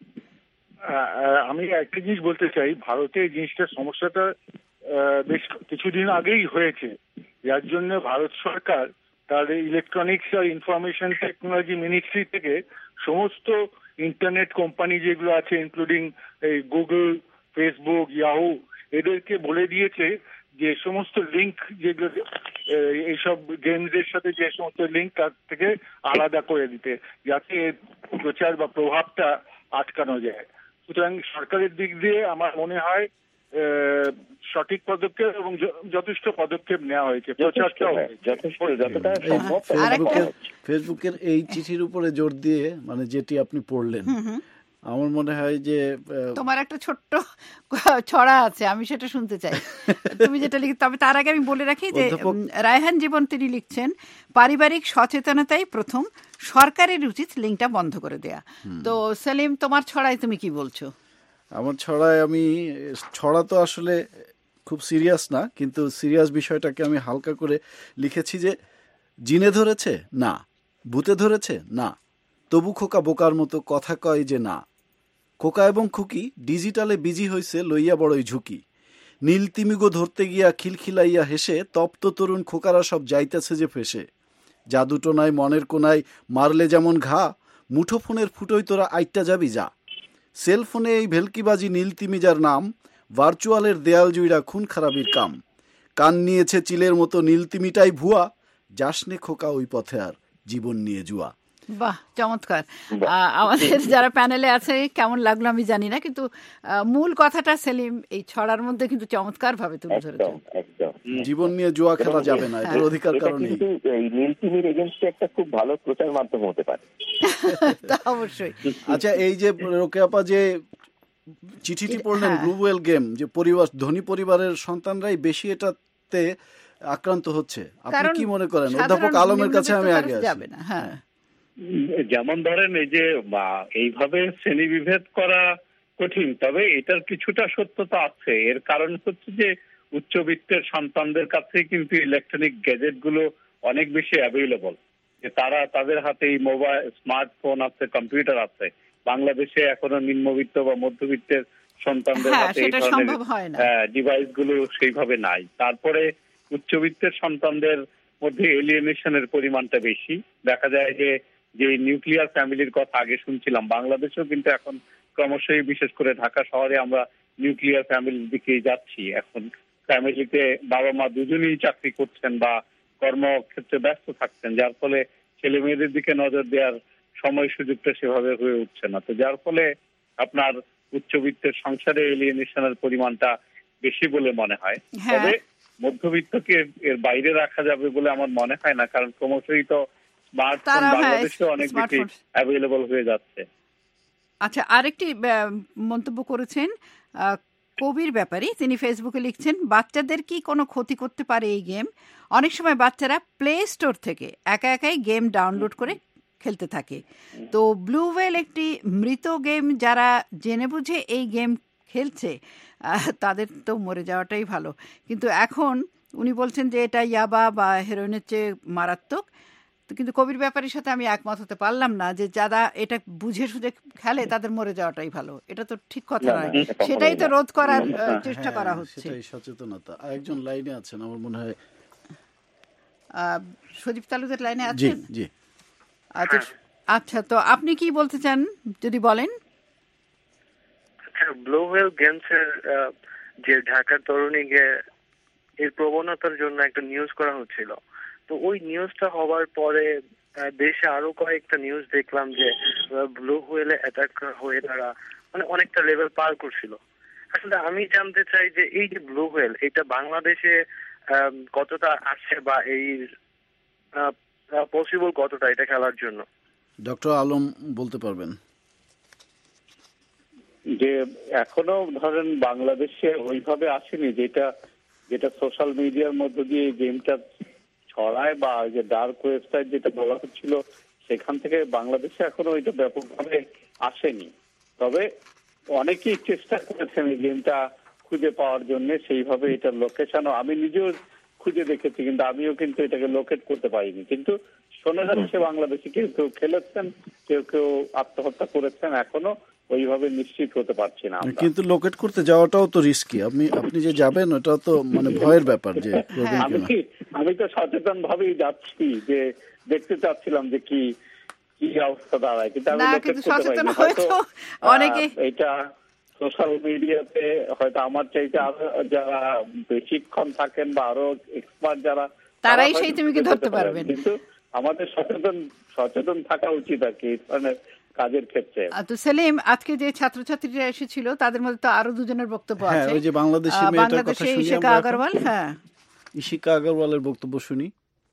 আমি একটা জিনিস বলতে চাই, ভারতে এই জিনিসটার সমস্যাটা বেশ কিছুদিন আগেই হয়েছে, যার জন্য ভারত সরকার তার ইলেকট্রনিক্স আর ইনফরমেশন টেকনোলজি মিনিস্ট্রি থেকে সমস্ত ইন্টারনেট কোম্পানি যেগুলো আছে, ইনক্লুডিং এই গুগল, ফেসবুক, ইয়াহু, এদেরকে বলে দিয়েছে যে সমস্ত লিঙ্ক যেগুলো এইসব গেমসের সাথে যে সমস্ত লিঙ্ক তার থেকে আলাদা করে দিতে, যাতে প্রচার বা প্রভাবটা আটকানো যায়। সুতরাং সরকারের দিক দিয়ে আমার মনে হয় সঠিক পদক্ষেপ এবং যথেষ্ট পদক্ষেপ নেওয়া হয়েছে, প্রচারটাও ফেসবুকের এই চিঠির উপরে জোর দিয়ে, মানে যেটি আপনি পড়লেন, আমার মনে হয় যে তোমার একটা ছোট্ট ছড়া আছে, আমি সেটা শুনতে চাই তুমি যেটা লিখ। তবে তার আগে আমি বলে রাখি যে রায়হান জীবন তিনি লিখছেন, পারিবারিক সচেতনতাই প্রথম, সরকারের উচিত লিঙ্কটা বন্ধ করে দেয়া। তো সেলিম, তোমার ছড়ায় তুমি কি বলছো? আমার ছড়ায় আমি, ছড়া তো আসলে খুব সিরিয়াস না, কিন্তু সিরিয়াস বিষয়টাকে আমি হালকা করে লিখেছি যে জিনে ধরেছে না, ভূতে ধরেছে না, তবু খোকা বোকার মতো কথা কয় যে না। খোকা এবং খুকি ডিজিটালে বিজি হইছে লইয়া বড়ই ঝুঁকি। নীল তিমিগো ধরতে গিয়া খিলখিলাইয়া হেসে তপ্ত তরুণ খোকারা সব যাইতেছে যে ফেসে। জাদুটোনায় মনের কোনায় মারলে যেমন ঘা, মুঠো ফোনের ফুটোই তোরা আইটটা যাবি যা। সেলফোনে এই ভেলকিবাজি নীল তিমিজার নাম, ভার্চুয়ালের দেয়াল জুইরা খুন খারাপির কাম। কান নিয়েছে চিলের মতো নীল তিমিটাই ভুয়া, যাসনে খোকা ওই পথে আর জীবন নিয়ে জুয়া। বাহ, চমৎকার। আমাদের যারা প্যানেলে আছে কেমন লাগলো আমি জানি না, কিন্তু মূল কথাটা সেলিম এই ছড়ার মধ্যে কিন্তু চমৎকার ভাবে তুলে ধরেছেন। জীবন নিয়ে জুয়া খেলা যাবে না, এটার অধিকার কারণে এই নীল তিমির এগেইনস্টে একটা খুব ভালো প্রচার মাধ্যম হতে পারে। তা অবশ্যই। আচ্ছা, এই যে রোকেয়াপা যে চিঠিটি পড়লেন, ব্লু হোয়েল গেম, যে পরিবার ধনী পরিবারের সন্তানরাই বেশি এটাতে আক্রান্ত হচ্ছে, আপনি কি মনে করেন? অধ্যাপক আলমের কাছে আমি আগে আসি। হ্যাঁ, যেমন ধরেন এই যে এইভাবে শ্রেণীবিভেদ করা কঠিন, তবে এটার কিছুটা সত্যতা আছে। এর কারণ হচ্ছে যে উচ্চবিত্তের সন্তানদের কাছে কিন্তু ইলেকট্রনিক গ্যাজেট গুলো অনেক বেশি অ্যাভেলেবল, যে তারা তাদের হাতে এই মোবাইল, স্মার্টফোন আছে, কম্পিউটার আছে। বাংলাদেশে এখনো নিম্নবিত্ত বা মধ্যবিত্তের সন্তানদের হাতে এই ধরনের ডিভাইস গুলো সেইভাবে নাই। তারপরে উচ্চবিত্তের সন্তানদের মধ্যে এলিয়েনেশনের পরিমাণটা বেশি। দেখা যায় যে যে নিউক্লিয়ার ফ্যামিলির কথা আগে শুনছিলাম, বাংলাদেশেও কিন্তু এখন ক্রমশই, বিশেষ করে ঢাকা শহরে আমরা নিউক্লিয়ার ফ্যামিলির দিকে যাচ্ছি। এখন ফ্যামিলিতে বাবা মা দুজনেই চাকরি করছেন বা কর্মক্ষেত্রে ব্যস্ত থাকছেন, যার ফলে ছেলে মেয়েদের দিকে নজর দেওয়ার সময় সুযোগটা সেভাবে হয়ে উঠছে না। তো যার ফলে আপনার উচ্চবিত্তের সংসারে এলিয়েনেশনের পরিমাণটা বেশি বলে মনে হয়। তবে মধ্যবিত্তকে এর বাইরে রাখা যাবে বলে আমার মনে হয় না, কারণ ক্রমশই তো স্মার্টফোন বাংলাদেশে অনেক বেশি অ্যাভেলেবল হয়ে যাচ্ছে। আচ্ছা, আরেকটি মন্তব্য করেছেন কবির ব্যাপারে, তিনি ফেসবুকে লিখছেন, বাচ্চাদের কি কোনো ক্ষতি করতে পারে এই গেম? অনেক সময় বাচ্চারা প্লে স্টোর থেকে একা একাই গেম ডাউনলোড করে খেলতে থাকে। তো ব্লু হোয়েল একটি মৃত গেম, যারা জেনে বুঝে এই গেম খেলছে তাদের তো মরে যাওয়াটাই ভালো। কিন্তু এখন উনি বলছেন যে এটা ইয়াবা বা হেরোইনের চেয়ে মারাত্মক। তো কিন্তু কবির ব্যাপারের সাথে আমি একমত হতে পারলাম না যে যারা এটা বুঝে সুঝে খেলে তাদের মরে যাওয়াটাই ভালো। এটা তো ঠিক কথা নয়, সেটাই তো রোধ করার চেষ্টা করা হচ্ছে, সেটাই সচেতনতা। আরেকজন লাইনে আছেন আমার মনে হয়, সজীব তালুকদার লাইনে আছেন। জি জি। আচ্ছা আচ্ছা, তো আপনি কি বলতে চান যদি বলেন? ব্লু হোয়েল গেমসের যে ঢাকার তরুণীকে এর প্রবণতার জন্য একটা নিউজ করা হচ্ছিল, তো ওই নিউজটা হওয়ার পরে দেশে আরো কয়েকটা নিউজ দেখলাম যে ব্লু হোয়েলে অ্যাটাক হয়ে তারা মানে অনেকটা লেভেল পার করছিল। আসলে আমি জানতে চাই যে এই যে ব্লু হোয়েল, এটা বাংলাদেশে কতটা আসছে বা এই পসিবল কতটা এটা খেলার জন্য? ডক্টর আলম বলতে পারবেন। যে এখনো ধরেন বাংলাদেশে ওইভাবে আসেনি, যেটা যেটা সোশ্যাল মিডিয়ার মধ্য দিয়ে গেমটা ছড়ায় বা যে ডার্ক ওয়েবসাইট যেটা বলা হচ্ছিল সেখান থেকে বাংলাদেশে এখনো ওইটা ব্যাপকভাবে আসেনি। তবে অনেকেই চেষ্টা করেছেন এই গেমটা খুঁজে পাওয়ার জন্য, সেইভাবে এটার লোকেশনও আমি নিজেও খুঁজে দেখেছি, কিন্তু আমিও কিন্তু এটাকে লোকেট করতে পারিনি। কিন্তু শোনা যাচ্ছে বাংলাদেশে কেউ কেউ খেলেছেন, কেউ কেউ আত্মহত্যা করেছেন, এখনো ওইভাবে নিশ্চিত হতে পারছি না। কিন্তু লোকেট করতে যাওয়াটাও তো রিস্কি। আপনি আপনি যে যাবেন ওটা তো মানে ভয়ের ব্যাপার। যে আমি আমি তো সচেতন ভাবেই যাচ্ছি, যে দেখতে চাচ্ছিলাম যে কি কি অবস্থা দাঁড়ায়, কিন্তু আমি লোকেট করতে পারিনি। হয়তো এটা সোশ্যাল মিডিয়াতে হয়তো আমার চাইতে আরো যারা বেশিক্ষণ থাকেন বা আরো এক্সপার্ট যারা, তারাই সেই তুমিকে ধরতে পারবেন। কিন্তু আমাদের সচেতন সচেতন থাকা উচিত আর কি মানে কাজের ক্ষেত্রে। তো সেলিম, আজকে যে ছাত্রছাত্রীরা এসেছিল তাদের মধ্যে তো আরো দুজনের বক্তব্য আছে। হ্যাঁ, ওই যে বাংলাদেশি মেয়েটার কথা শুনি, ইশিকা আগরওয়াল। হ্যাঁ, ইশিকা আগরওয়ালের বক্তব্য শুনি।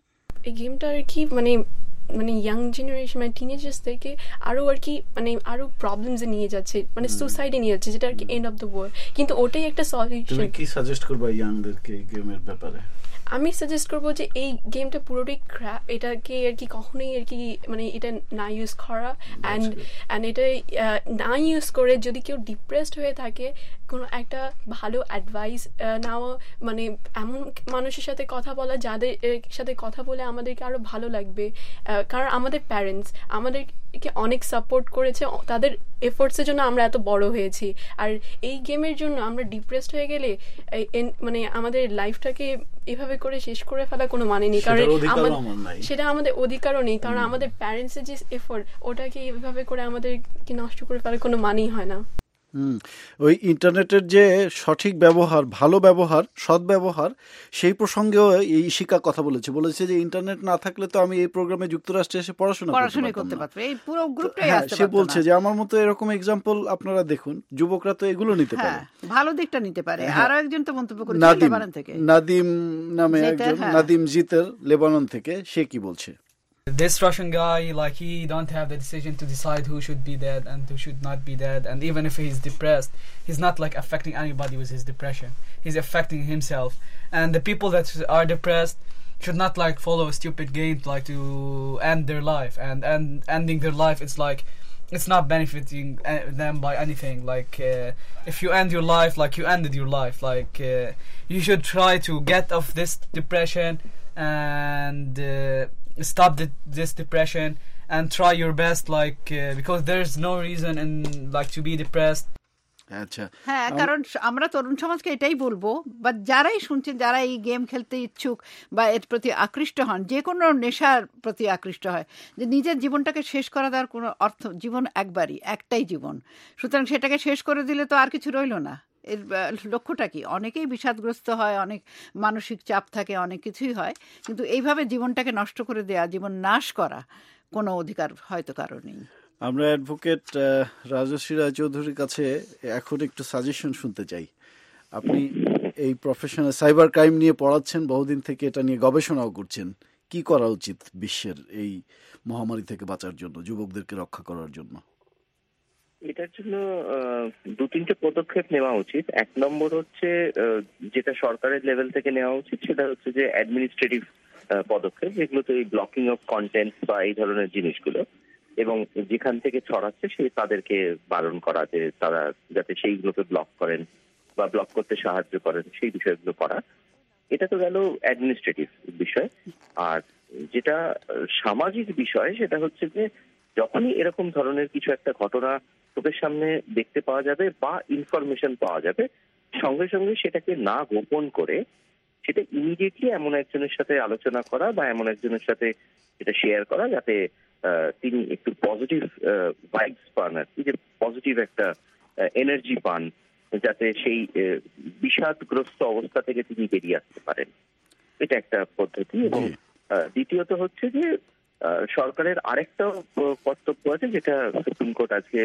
এই গেমটা আর কি মানে মানে ইয়াং জেনারেশন মানে টিনেজার্স থেকে আরো আর কি মানে আরো প্রবলেমস এ নিয়ে যাচ্ছে, মানে সুসাইডে নিয়ে যাচ্ছে, যেটা আর কি এন্ড অফ দ্য ওয়ার্ল্ড। কিন্তু ওটাই একটা সলিউশন। তুমি কি সাজেস্ট করবা ইয়াংদেরকে এই গেমের ব্যাপারে? আমি সাজেস্ট করবো যে এই গেমটা পুরোটাই ক্র্যাপ, এটাকে আর কি কখনোই আর কি মানে এটা না ইউজ করা, অ্যান্ড অ্যান্ড এটা না ইউজ করে যদি কেউ ডিপ্রেসড হয়ে থাকে কোনো একটা ভালো অ্যাডভাইস নাও, মানে এমন মানুষের সাথে কথা বলা যাদের সাথে কথা বলে আমাদেরকে আরো ভালো লাগবে। কারণ আমাদের প্যারেন্টস আমাদেরকে অনেক সাপোর্ট করেছে, তাদের এফোর্টসের জন্য আমরা এত বড় হয়েছি। আর এই গেমের জন্য আমরা ডিপ্রেসড হয়ে গেলে মানে আমাদের লাইফটাকে এভাবে করে শেষ করে ফেলা কোনো মানে নেই, কারণ সেটা আমাদের অধিকারও নেই। কারণ আমাদের প্যারেন্টসের যে এফোর্ট ওটাকে এভাবে করে আমাদেরকে নষ্ট করে ফেলার কোনো মানেই হয় না। হুম, ওই ইন্টারনেটের যে সঠিক ব্যবহার, ভালো ব্যবহার, সৎ ব্যবহার, সেই প্রসঙ্গেও এই শিক্ষা কথা বলেছে বলেছে যে ইন্টারনেট না থাকলে তো আমি এই প্রোগ্রামে যুক্তরাষ্ট্রে এসে পড়াশোনা করতে পারতাম। এই পুরো গ্রুপটাই আসতে পারতো না। সে বলছে যে আমার মতো এরকম एग्जांपल আপনারা দেখুন, যুবকরা তো এগুলো নিতে পারে, ভালো দিকটা নিতে পারে। আর একজন তো মন্তব্য করেছে লেবানন থেকে, নাদিম নামে একজন, নাদিম জিতের, লেবানন থেকে। সে কি বলছে? This Russian guy, like, he don't have the decision to decide who should be dead and who should not be dead. And even if he's depressed, he's not like affecting anybody with his depression. He's affecting himself. And the people that are depressed should not like follow a stupid game like to end their life. And and ending their life, it's like it's not benefiting them by anything. Like uh, if you end your life, like you ended your life. Like uh, you should try to get off this depression and. Uh, stop the, this depression and try your best, like uh, because there's no reason in like to be depressed. আচ্ছা, হ্যাঁ, কারণ আমরা তরুণ সমাজকে এটাই বলবো, বা যারাই শুনছেন, যারা এই গেম খেলতে ইচ্ছুক বা এর প্রতি আকৃষ্ট হন, যে কোনো নেশার প্রতি আকৃষ্ট হয়, যে নিজের জীবনটাকে শেষ করা দেওয়ার কোনো অর্থ, জীবন একবারই, একটাই জীবন, সুতরাং সেটাকে শেষ করে দিলে তো আর কিছু রইল না। এর লক্ষ্যটা কি? অনেকেই বিষাদগ্রস্ত হয়, অনেক মানসিক চাপ থাকে, অনেক কিছুই হয়, কিন্তু এইভাবে জীবনটাকে নষ্ট করে দেয়া, জীবন নাশ করা কোনো অধিকার হয়তো কারো নেই। আমরা অ্যাডভোকেট রাজশ্রী রায় চৌধুরীর কাছে এখন একটু সাজেশন শুনতে চাই। আপনি এই প্রফেশনাল সাইবার ক্রাইম নিয়ে পড়াচ্ছেন, বহুদিন থেকে এটা নিয়ে গবেষণাও করছেন, কি করা উচিত বিশ্বের এই মহামারী থেকে বাঁচার জন্য, যুবকদেরকে রক্ষা করার জন্য? এটার জন্য দু তিনটে পদক্ষেপ নেওয়া উচিত। এক নম্বর হচ্ছে যেটা সরকারের লেভেল থেকে নেওয়া উচিত, সেটা হচ্ছে যে অ্যাডমিনিস্ট্রেটিভ পদক্ষেপ, যেগুলো তো এই ব্লকিং অফ কন্টেন্ট বা এই ধরনের জিনিসগুলো, এবং যেখান থেকে ছড়াচ্ছে সেই তাদেরকে বারণ করা যে তারা যাতে সেইগুলোকে ব্লক করেন বা ব্লক করতে সাহায্য করেন, সেই বিষয়গুলো করা। এটা তো গেল অ্যাডমিনিস্ট্রেটিভ বিষয়। আর যেটা সামাজিক বিষয়, সেটা হচ্ছে যে যখনই এরকম ধরনের কিছু একটা ঘটনা চোখের সামনে দেখতে পাওয়া যাবে বা ইনফরমেশন পাওয়া যাবে, সঙ্গে সঙ্গে সেটাকে না গোপন করে সেটা ইমিডিয়েটলি এমন একজনের সাথে আলোচনা করা বা এমন একজনের সাথে সেটা শেয়ার করা, যাতে তিনি একটু পজিটিভ ভাইবস পান, আর কি যে পজিটিভ একটা এনার্জি পান, যাতে সেই বিষাদগ্রস্ত অবস্থা থেকে তিনি বেরিয়ে আসতে পারেন। এটা একটা পদ্ধতি। এবং দ্বিতীয়ত হচ্ছে যে সরকারের আরেকটা কর্তব্য আছে, যেটা সুপ্রিম কোর্ট আজকে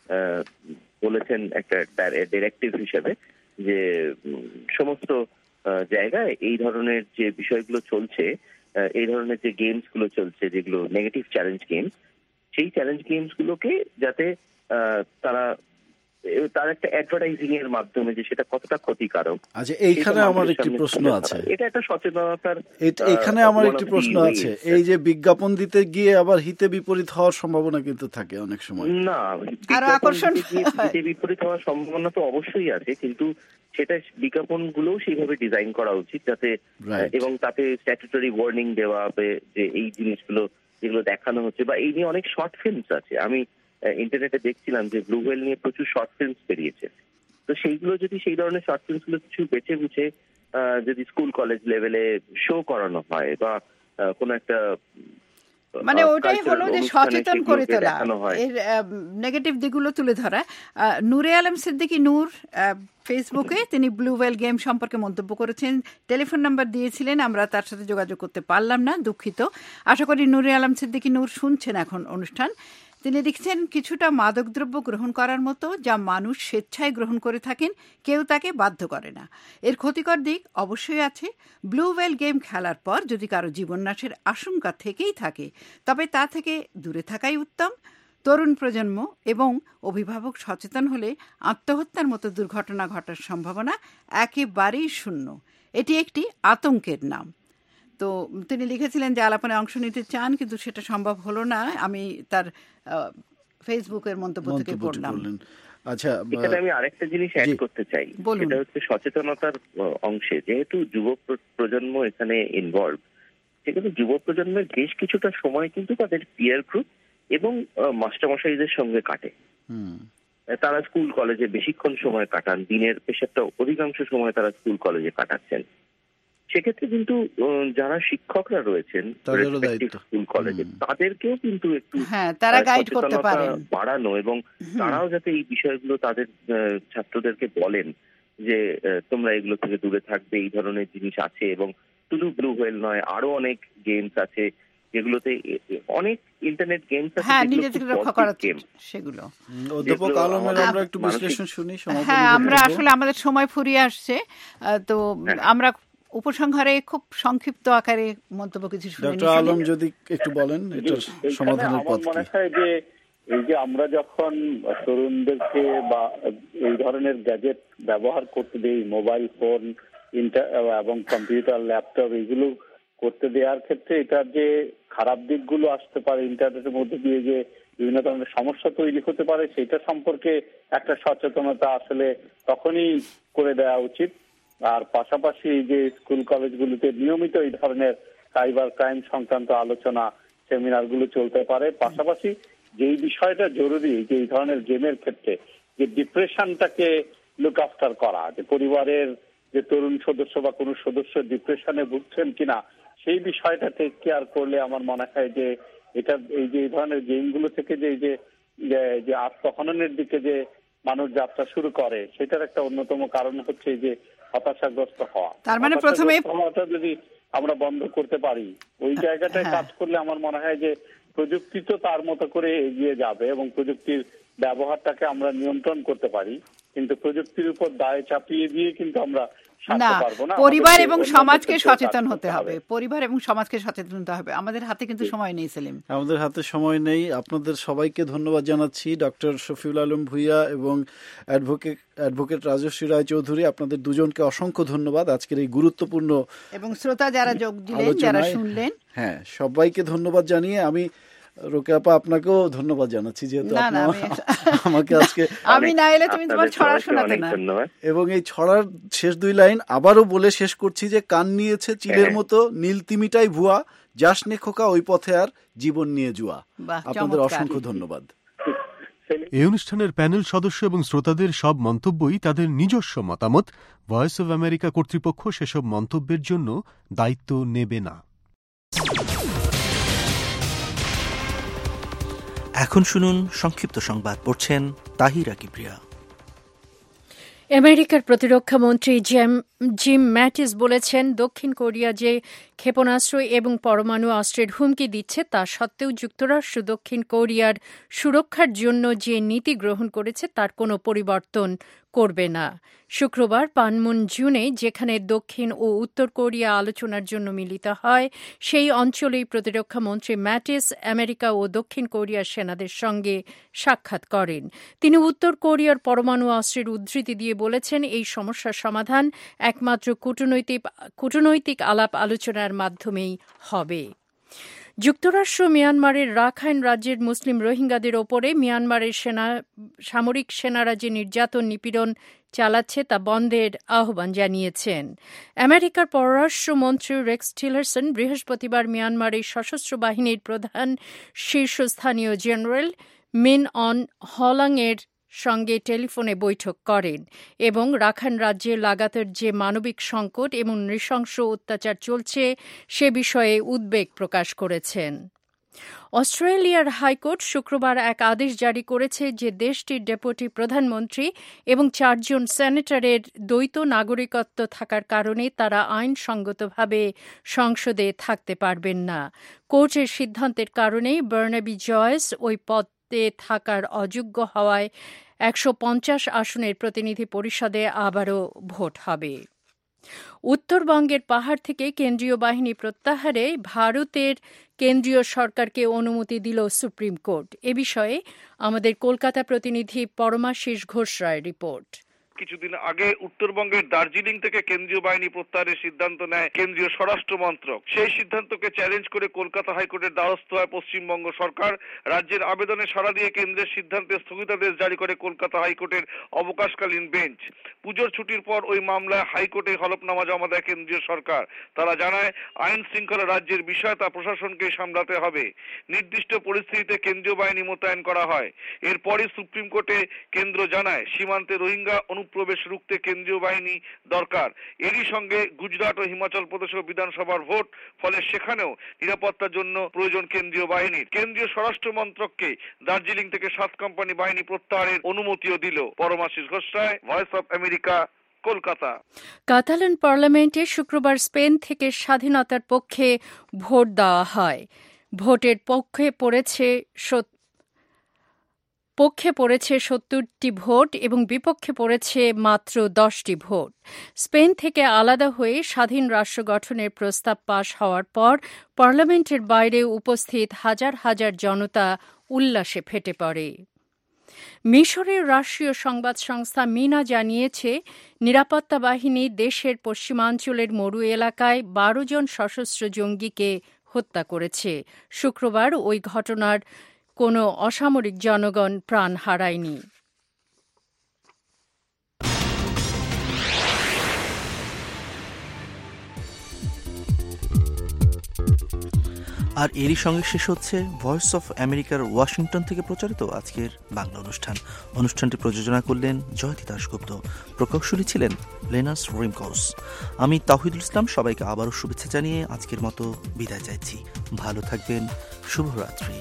বলেছেন একটা ডাইরেক্টিভ হিসেবে, যে সমস্ত জায়গায় এই ধরনের যে বিষয়গুলো চলছে, এই ধরনের যে গেমস গুলো চলছে, যেগুলো নেগেটিভ চ্যালেঞ্জ গেমস, সেই চ্যালেঞ্জ গেমস গুলোকে যাতে তারা তার একটা অ্যাডভার্টাইজিং এর মাধ্যমে যে সেটা কতটা ক্ষতিকারক। আচ্ছা, এইখানে আমার একটি প্রশ্ন আছে। এটা একটা সচেতনতার, এখানে আমার একটি প্রশ্ন আছে। এই যে বিজ্ঞাপন দিতে গিয়ে আবার হিতে বিপরীত হওয়ার সম্ভাবনা কিন্তু থাকে অনেক সময়। না, হিতে বিপরীত হওয়ার সম্ভাবনা তো অবশ্যই আছে, কিন্তু সেটা বিজ্ঞাপন গুলোও সেইভাবে ডিজাইন করা উচিত যাতে, এবং তাতে স্ট্যাটুটরি ওয়ার্নিং দেওয়া হবে যে এই জিনিসগুলো যেগুলো দেখানো হচ্ছে, বা এই নিয়ে অনেক শর্ট ফিল্মস আছে। আমি ইন্টারনেটে দেখছিলাম যে ব্লু হোয়েল নিয়ে প্রচুর শর্ট ফিল্মস বেরিয়েছে। তো সেইগুলো যদি সেই ধরনের শর্ট ফিল্মস গুলো কিছু বেছে বুঝে যদি স্কুল কলেজ লেভেলে শো করানো হয়, বা কোনো একটা, মানে ওটাই হলো যে সচেতন করে তোলা, এর নেগেটিভ দিকগুলো তুলে ধরা। নূরে আলম সিদ্দিকী নূর ফেসবুকে তিনি ব্লু হোয়েল গেম সম্পর্কে মন্তব্য করেছেন, টেলিফোন নাম্বার দিয়েছিলেন, আমরা তার সাথে যোগাযোগ করতে পারলাম না, দুঃখিত। আশা করি নূরে আলম সিদ্দিকী নূর শুনছেন এখন অনুষ্ঠান। তিনি লিখছেন, কিছুটা মাদকদ্রব্য গ্রহণ করার মতো, যা মানুষ স্বেচ্ছায় গ্রহণ করে থাকেন, কেউ তাকে বাধ্য করে না। এর ক্ষতিকর দিক অবশ্যই আছে। ব্লু হোয়েল গেম খেলার পর যদি কারো জীবননাশের আশঙ্কা থেকেই থাকে, তবে তা থেকে দূরে থাকাই উত্তম। তরুণ প্রজন্ম এবং অভিভাবক সচেতন হলে আত্মহত্যার মতো দুর্ঘটনা ঘটার সম্ভাবনা একেবারেই শূন্য। এটি একটি আতঙ্কের নাম। তো তিনি লিখেছিলেন যে আলাপনে অংশ নিতে চান, কিন্তু সেটা সম্ভব হলো না। আমি তার ফেসবুকের মন্তব্য থেকে পড়লাম। আচ্ছা, এখানে আমি আরেকটা জিনিস অ্যাড করতে চাই, সেটা হচ্ছে সচেতনতার অংশে যেহেতু যুব প্রজন্ম এখানে ইনভলভ, সেক্ষেত্রে যুব প্রজন্মের বেশ কিছুটা সময় কিন্তু তাদের পিয়ার গ্রুপ এবং মাস্টারমশাইদের সঙ্গে কাটে। তারা স্কুল কলেজে বেশিক্ষণ সময় কাটান, দিনের পেশাটা অধিকাংশ সময় তারা স্কুল কলেজে কাটাচ্ছেন। সেক্ষেত্রে কিন্তু যারা শিক্ষকরা রয়েছেন স্কুল কলেজে, তাদেরকেও কিন্তু একটু সচেতনতা বাড়ানো, এবং তারাও যাতে এই বিষয়গুলো তাদের ছাত্রদেরকে বলেন যে তোমরা এগুলো থেকে দূরে থাকবে, এই ধরনের জিনিস আছে। এবং শুধু ব্লু হোয়েল নয়, আরো অনেক গেমস আছে যেগুলোতে, অনেক ইন্টারনেট গেমস আছে, সেগুলো অধ্যাপক আলমের আমরা একটু বিশ্লেষণ শুনি। হ্যাঁ, আমরা আসলে আমাদের সময় ফুরিয়ে আসছে, তো আমরা উপসংহারে খুব সংক্ষিপ্ত আকারে মন্তব্য কিছু শুনে নিই। ডক্টর আলম যদি একটু বলেন এটার সমাধানের পথ কি? মনে হয় যে এই যে আমরা যখন তরুণদেরকে বা এই ধরনের গ্যাজেট ব্যবহার করতে দেই, মোবাইল ফোন এবং কম্পিউটার, ল্যাপটপ, এগুলো করতে দেওয়ার ক্ষেত্রে এটার যে খারাপ দিকগুলো আসতে পারে, ইন্টারনেটের মধ্যে দিয়ে যে বিভিন্ন ধরনের সমস্যা তৈরি হতে পারে, সেটা সম্পর্কে একটা সচেতনতা আসলে তখনই করে দেওয়া উচিত। আর পাশাপাশি যে স্কুল কলেজগুলিতে নিয়মিত এই ধরনের সাইবার ক্রাইম সংক্রান্ত আলোচনা সেমিনারগুলো চলতে পারে। পাশাপাশি যেই বিষয়টা জরুরি যে এই ধরনের গেমের ক্ষেত্রে, যে ডিপ্রেশনটাকে লুক আফটার করা, যে পরিবারের যে তরুণ সদস্য বা কোনো সদস্য ডিপ্রেশনে ভুগছেন কিনা, সেই বিষয়টা টেক কেয়ার করলে আমার মনে হয় যে এটা এই যে এই ধরনের গেমগুলো থেকে যে যে আত্মহননের দিকে যে মানুষ যাত্রা শুরু করে, সেটার একটা অন্যতম কারণ হচ্ছে যে হতাশাগ্রস্ত হওয়া। তার মানে প্রথমে হওয়াটা যদি আমরা বন্ধ করতে পারি, ওই জায়গাটায় কাজ করলে আমার মনে হয় যে প্রযুক্তি তো তার মতো করে এগিয়ে যাবে এবং প্রযুক্তির ব্যবহারটাকে আমরা নিয়ন্ত্রণ করতে পারি, কিন্তু প্রযুক্তির উপর দায় চাপিয়ে দিয়ে কিন্তু আমরা না, পরিবার এবং সমাজকে সচেতন হতে হবে, পরিবার এবং সমাজকে সচেতন হতে হবে। আমাদের হাতে কিন্তু সময় নেই সেলিম, আমাদের হাতে সময় নেই। আপনাদের সবাইকে ধন্যবাদ জানাচ্ছি, ডক্টর শফিউল আলম ভূঁইয়া এবং অ্যাডভোকেট অ্যাডভোকেট রাজশ্রী রায় চৌধুরী, আপনাদের দুজনকে অসংখ্য ধন্যবাদ আজকের এই গুরুত্বপূর্ণ এবং শ্রোতা যারা যোগ দিলেন, যারা শুনলেন, হ্যাঁ সবাইকে ধন্যবাদ জানিয়ে আমি রোকেয়া আপা আপনাকেও ধন্যবাদ জানাচ্ছি, যেহেতু আমাকে আজকে আমি না এলে তুমি তোমার ছড়া শোনাতে না। এবং এই ছড়ার শেষ দুই লাইন আবারও বলে শেষ করছি যে কান নিয়েছে চিলের মতো নীল তিমিটাই ভুয়া, যাসনে খোকা ওই পথে আর জীবন নিয়ে জুয়া। আপনাদের অসংখ্য ধন্যবাদ। এই অনুষ্ঠানের প্যানেল সদস্য এবং শ্রোতাদের সব মন্তব্যই তাদের নিজস্ব মতামত। ভয়েস অব আমেরিকা কর্তৃপক্ষ সেসব মন্তব্যের জন্য দায়িত্ব নেবে না। এখন শুনুন সংক্ষিপ্ত সংবাদ, পড়ছেন তাহিরা কিবরিয়া। আমেরিকার প্রতিরক্ষা মন্ত্রী জিম ম্যাটিস বলেছেন, দক্ষিণ কোরিয়া যে ক্ষেপণাস্ত্র এবং পরমাণু অস্ত্রের হুমকি দিচ্ছে তা সত্ত্বেও যুক্তরাষ্ট্র দক্ষিণ কোরিয়ার সুরক্ষার জন্য যে নীতি গ্রহণ করেছে তার কোনো পরিবর্তন করবে না। শুক্রবার পানমুনজুনে, যেখানে দক্ষিণ ও উত্তর কোরিয়া আলোচনার জন্য মিলিত হয়, সেই অঞ্চলেই প্রতিরক্ষা মন্ত্রী ম্যাটিস আমেরিকা ও দক্ষিণ কোরিয়ার সেনাদের সঙ্গে সাক্ষাৎ করেন। তিনি উত্তর কোরিয়ার পরমাণু অস্ত্রের উদ্ধৃতি দিয়ে বলেছেন, এই সমস্যার সমাধান একমাত্র কূটনৈতিক কূটনৈতিক আলাপ আলোচনার মাধ্যমেই হবে। যুক্তরাষ্ট্র মিয়ানমারের রাখাইন রাজ্যের মুসলিম রোহিঙ্গাদের ওপরে মিয়ানমারের সেনা সামরিক সেনারা যে নির্যাতন নিপীড়ন চালাচ্ছে তা বন্ধের আহ্বান জানিয়েছেন। আমেরিকার পররাষ্ট্রমন্ত্রী রেক্স টিলারসন বৃহস্পতিবার মিয়ানমারের সশস্ত্র বাহিনীর প্রধান শীর্ষস্থানীয় জেনারেল মিন অন হলাংয়ের সঙ্গে টেলিফোনে বৈঠক করেন এবং রাখাইন রাজ্যে লাগাতার যে মানবিক সংকট এবং নৃশংস অত্যাচার চলছে সে বিষয়ে উদ্বেগ প্রকাশ করেছেন। অস্ট্রেলিয়ার হাইকোর্ট শুক্রবার এক আদেশ জারি করেছে যে দেশটির ডেপুটি প্রধানমন্ত্রী এবং চারজন সেনেটরের দ্বৈত নাগরিকত্ব থাকার কারণে তারা আইনসঙ্গতভাবে সংসদে থাকতে পারবেন না। কোর্টের সিদ্ধান্তের কারণেই বার্নাবি জয়েস ওই পদে থাকার অযোগ্য হওয়ায় একশো পঞ্চাশ আসনের প্রতিনিধি পরিষদে আবারও ভোট হবে। উত্তরবঙ্গের পাহাড় থেকে কেন্দ্রীয় বাহিনী প্রত্যাহারে ভারতের কেন্দ্রীয় সরকারকে অনুমতি দিল সুপ্রিম কোর্ট। এ বিষয়ে আমাদের কলকাতা প্রতিনিধি পরমাশিস ঘোষ রায় রিপোর্ট। কিছুদিন আগে উত্তরবঙ্গের দার্জিলিং থেকে কেন্দ্রীয় বাহিনী প্রত্যাহারের সিদ্ধান্ত নেয় কেন্দ্রীয় স্বরাষ্ট্র মন্ত্রক। সেই সিদ্ধান্তকে চ্যালেঞ্জ করে কলকাতা হাইকোর্টের দ্বারস্থ হয় পশ্চিমবঙ্গ সরকার। রাজ্যের আবেদনে সাড়া দিয়ে কেন্দ্রের সিদ্ধান্তে স্থগিতাদেশ জারি করে কলকাতা হাইকোর্টের অবকাশকালীন বেঞ্চ। পুজোর ছুটির পর ওই মামলায় হাইকোর্টে হলফনামা জমা দেয় কেন্দ্রীয় সরকার। তারা জানায়, আইন শৃঙ্খলা রাজ্যের বিষয়, তা প্রশাসনকেই সামলাতে হবে। নির্দিষ্ট পরিস্থিতিতে কেন্দ্রীয় বাহিনী মোতায়েন করা হয়। এরপরই সুপ্রিম কোর্টে কেন্দ্র জানায়, সীমান্তে রোহিঙ্গা অনুপ্রবেশ রুখতে কেন্দ্রীয় বাহিনী দরকার। এরই সঙ্গে গুজরাট ও হিমাচল প্রদেশ বিধানসভার ভোট, ফলে সেখানেও নিরাপত্তার জন্য প্রয়োজন কেন্দ্রীয় বাহিনীর। কেন্দ্রীয় স্বরাষ্ট্র মন্ত্রককে দার্জিলিং থেকে সাত কোম্পানি বাহিনী প্রত্যাহারের অনুমতিও দিল। Paramashis Ghosh Roy, voice of America, Kolkata. Catalan পার্লামেন্টে শুক্রবার স্পেন থেকে স্বাধীনতার পক্ষে ভোট দেওয়া হয়। ভোটের পক্ষে পড়েছে পক্ষে পড়েছে সত্তরটি ভোট এবং বিপক্ষে পড়েছে মাত্র দশটি ভোট। স্পেন থেকে আলাদা হয়ে স্বাধীন রাষ্ট্র গঠনের প্রস্তাব পাশ হওয়ার পর পার্লামেন্টের বাইরে উপস্থিত হাজার হাজার জনতা উল্লাসে ফেটে পড়ে। মিশরের রাষ্ট্রীয় সংবাদ সংস্থা মিনা জানিয়েছে, নিরাপত্তা বাহিনী দেশের পশ্চিমাঞ্চলের মরু এলাকায় বারো জন সশস্ত্র জঙ্গিকে হত্যা করেছে। শুক্রবার ওই ঘটনার কোনো অসামরিক জনগণ প্রাণ হারায়নি। আর এরই সঙ্গে শেষ হচ্ছে ভয়েস অফ আমেরিকার ওয়াশিংটন থেকে প্রচারিত আজকের বাংলা অনুষ্ঠান। অনুষ্ঠানটি প্রযোজনা করলেন জয়তী দাশগুপ্ত, প্রকৌশলী ছিলেন লেনাস রিমকস। আমি তাওহিদুল ইসলাম সবাইকে আবারও শুভেচ্ছা জানিয়ে আজকের মতো বিদায় চাইছি। ভালো থাকবেন, শুভরাত্রি।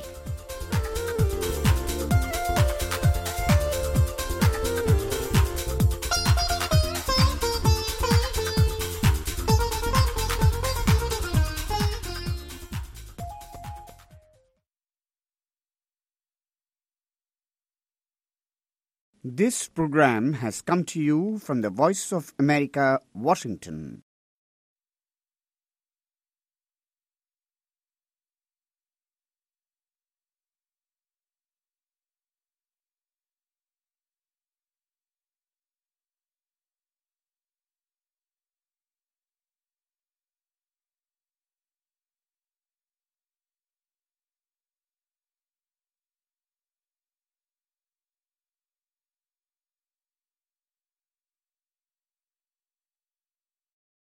This program has come to you from the Voice of America, Washington.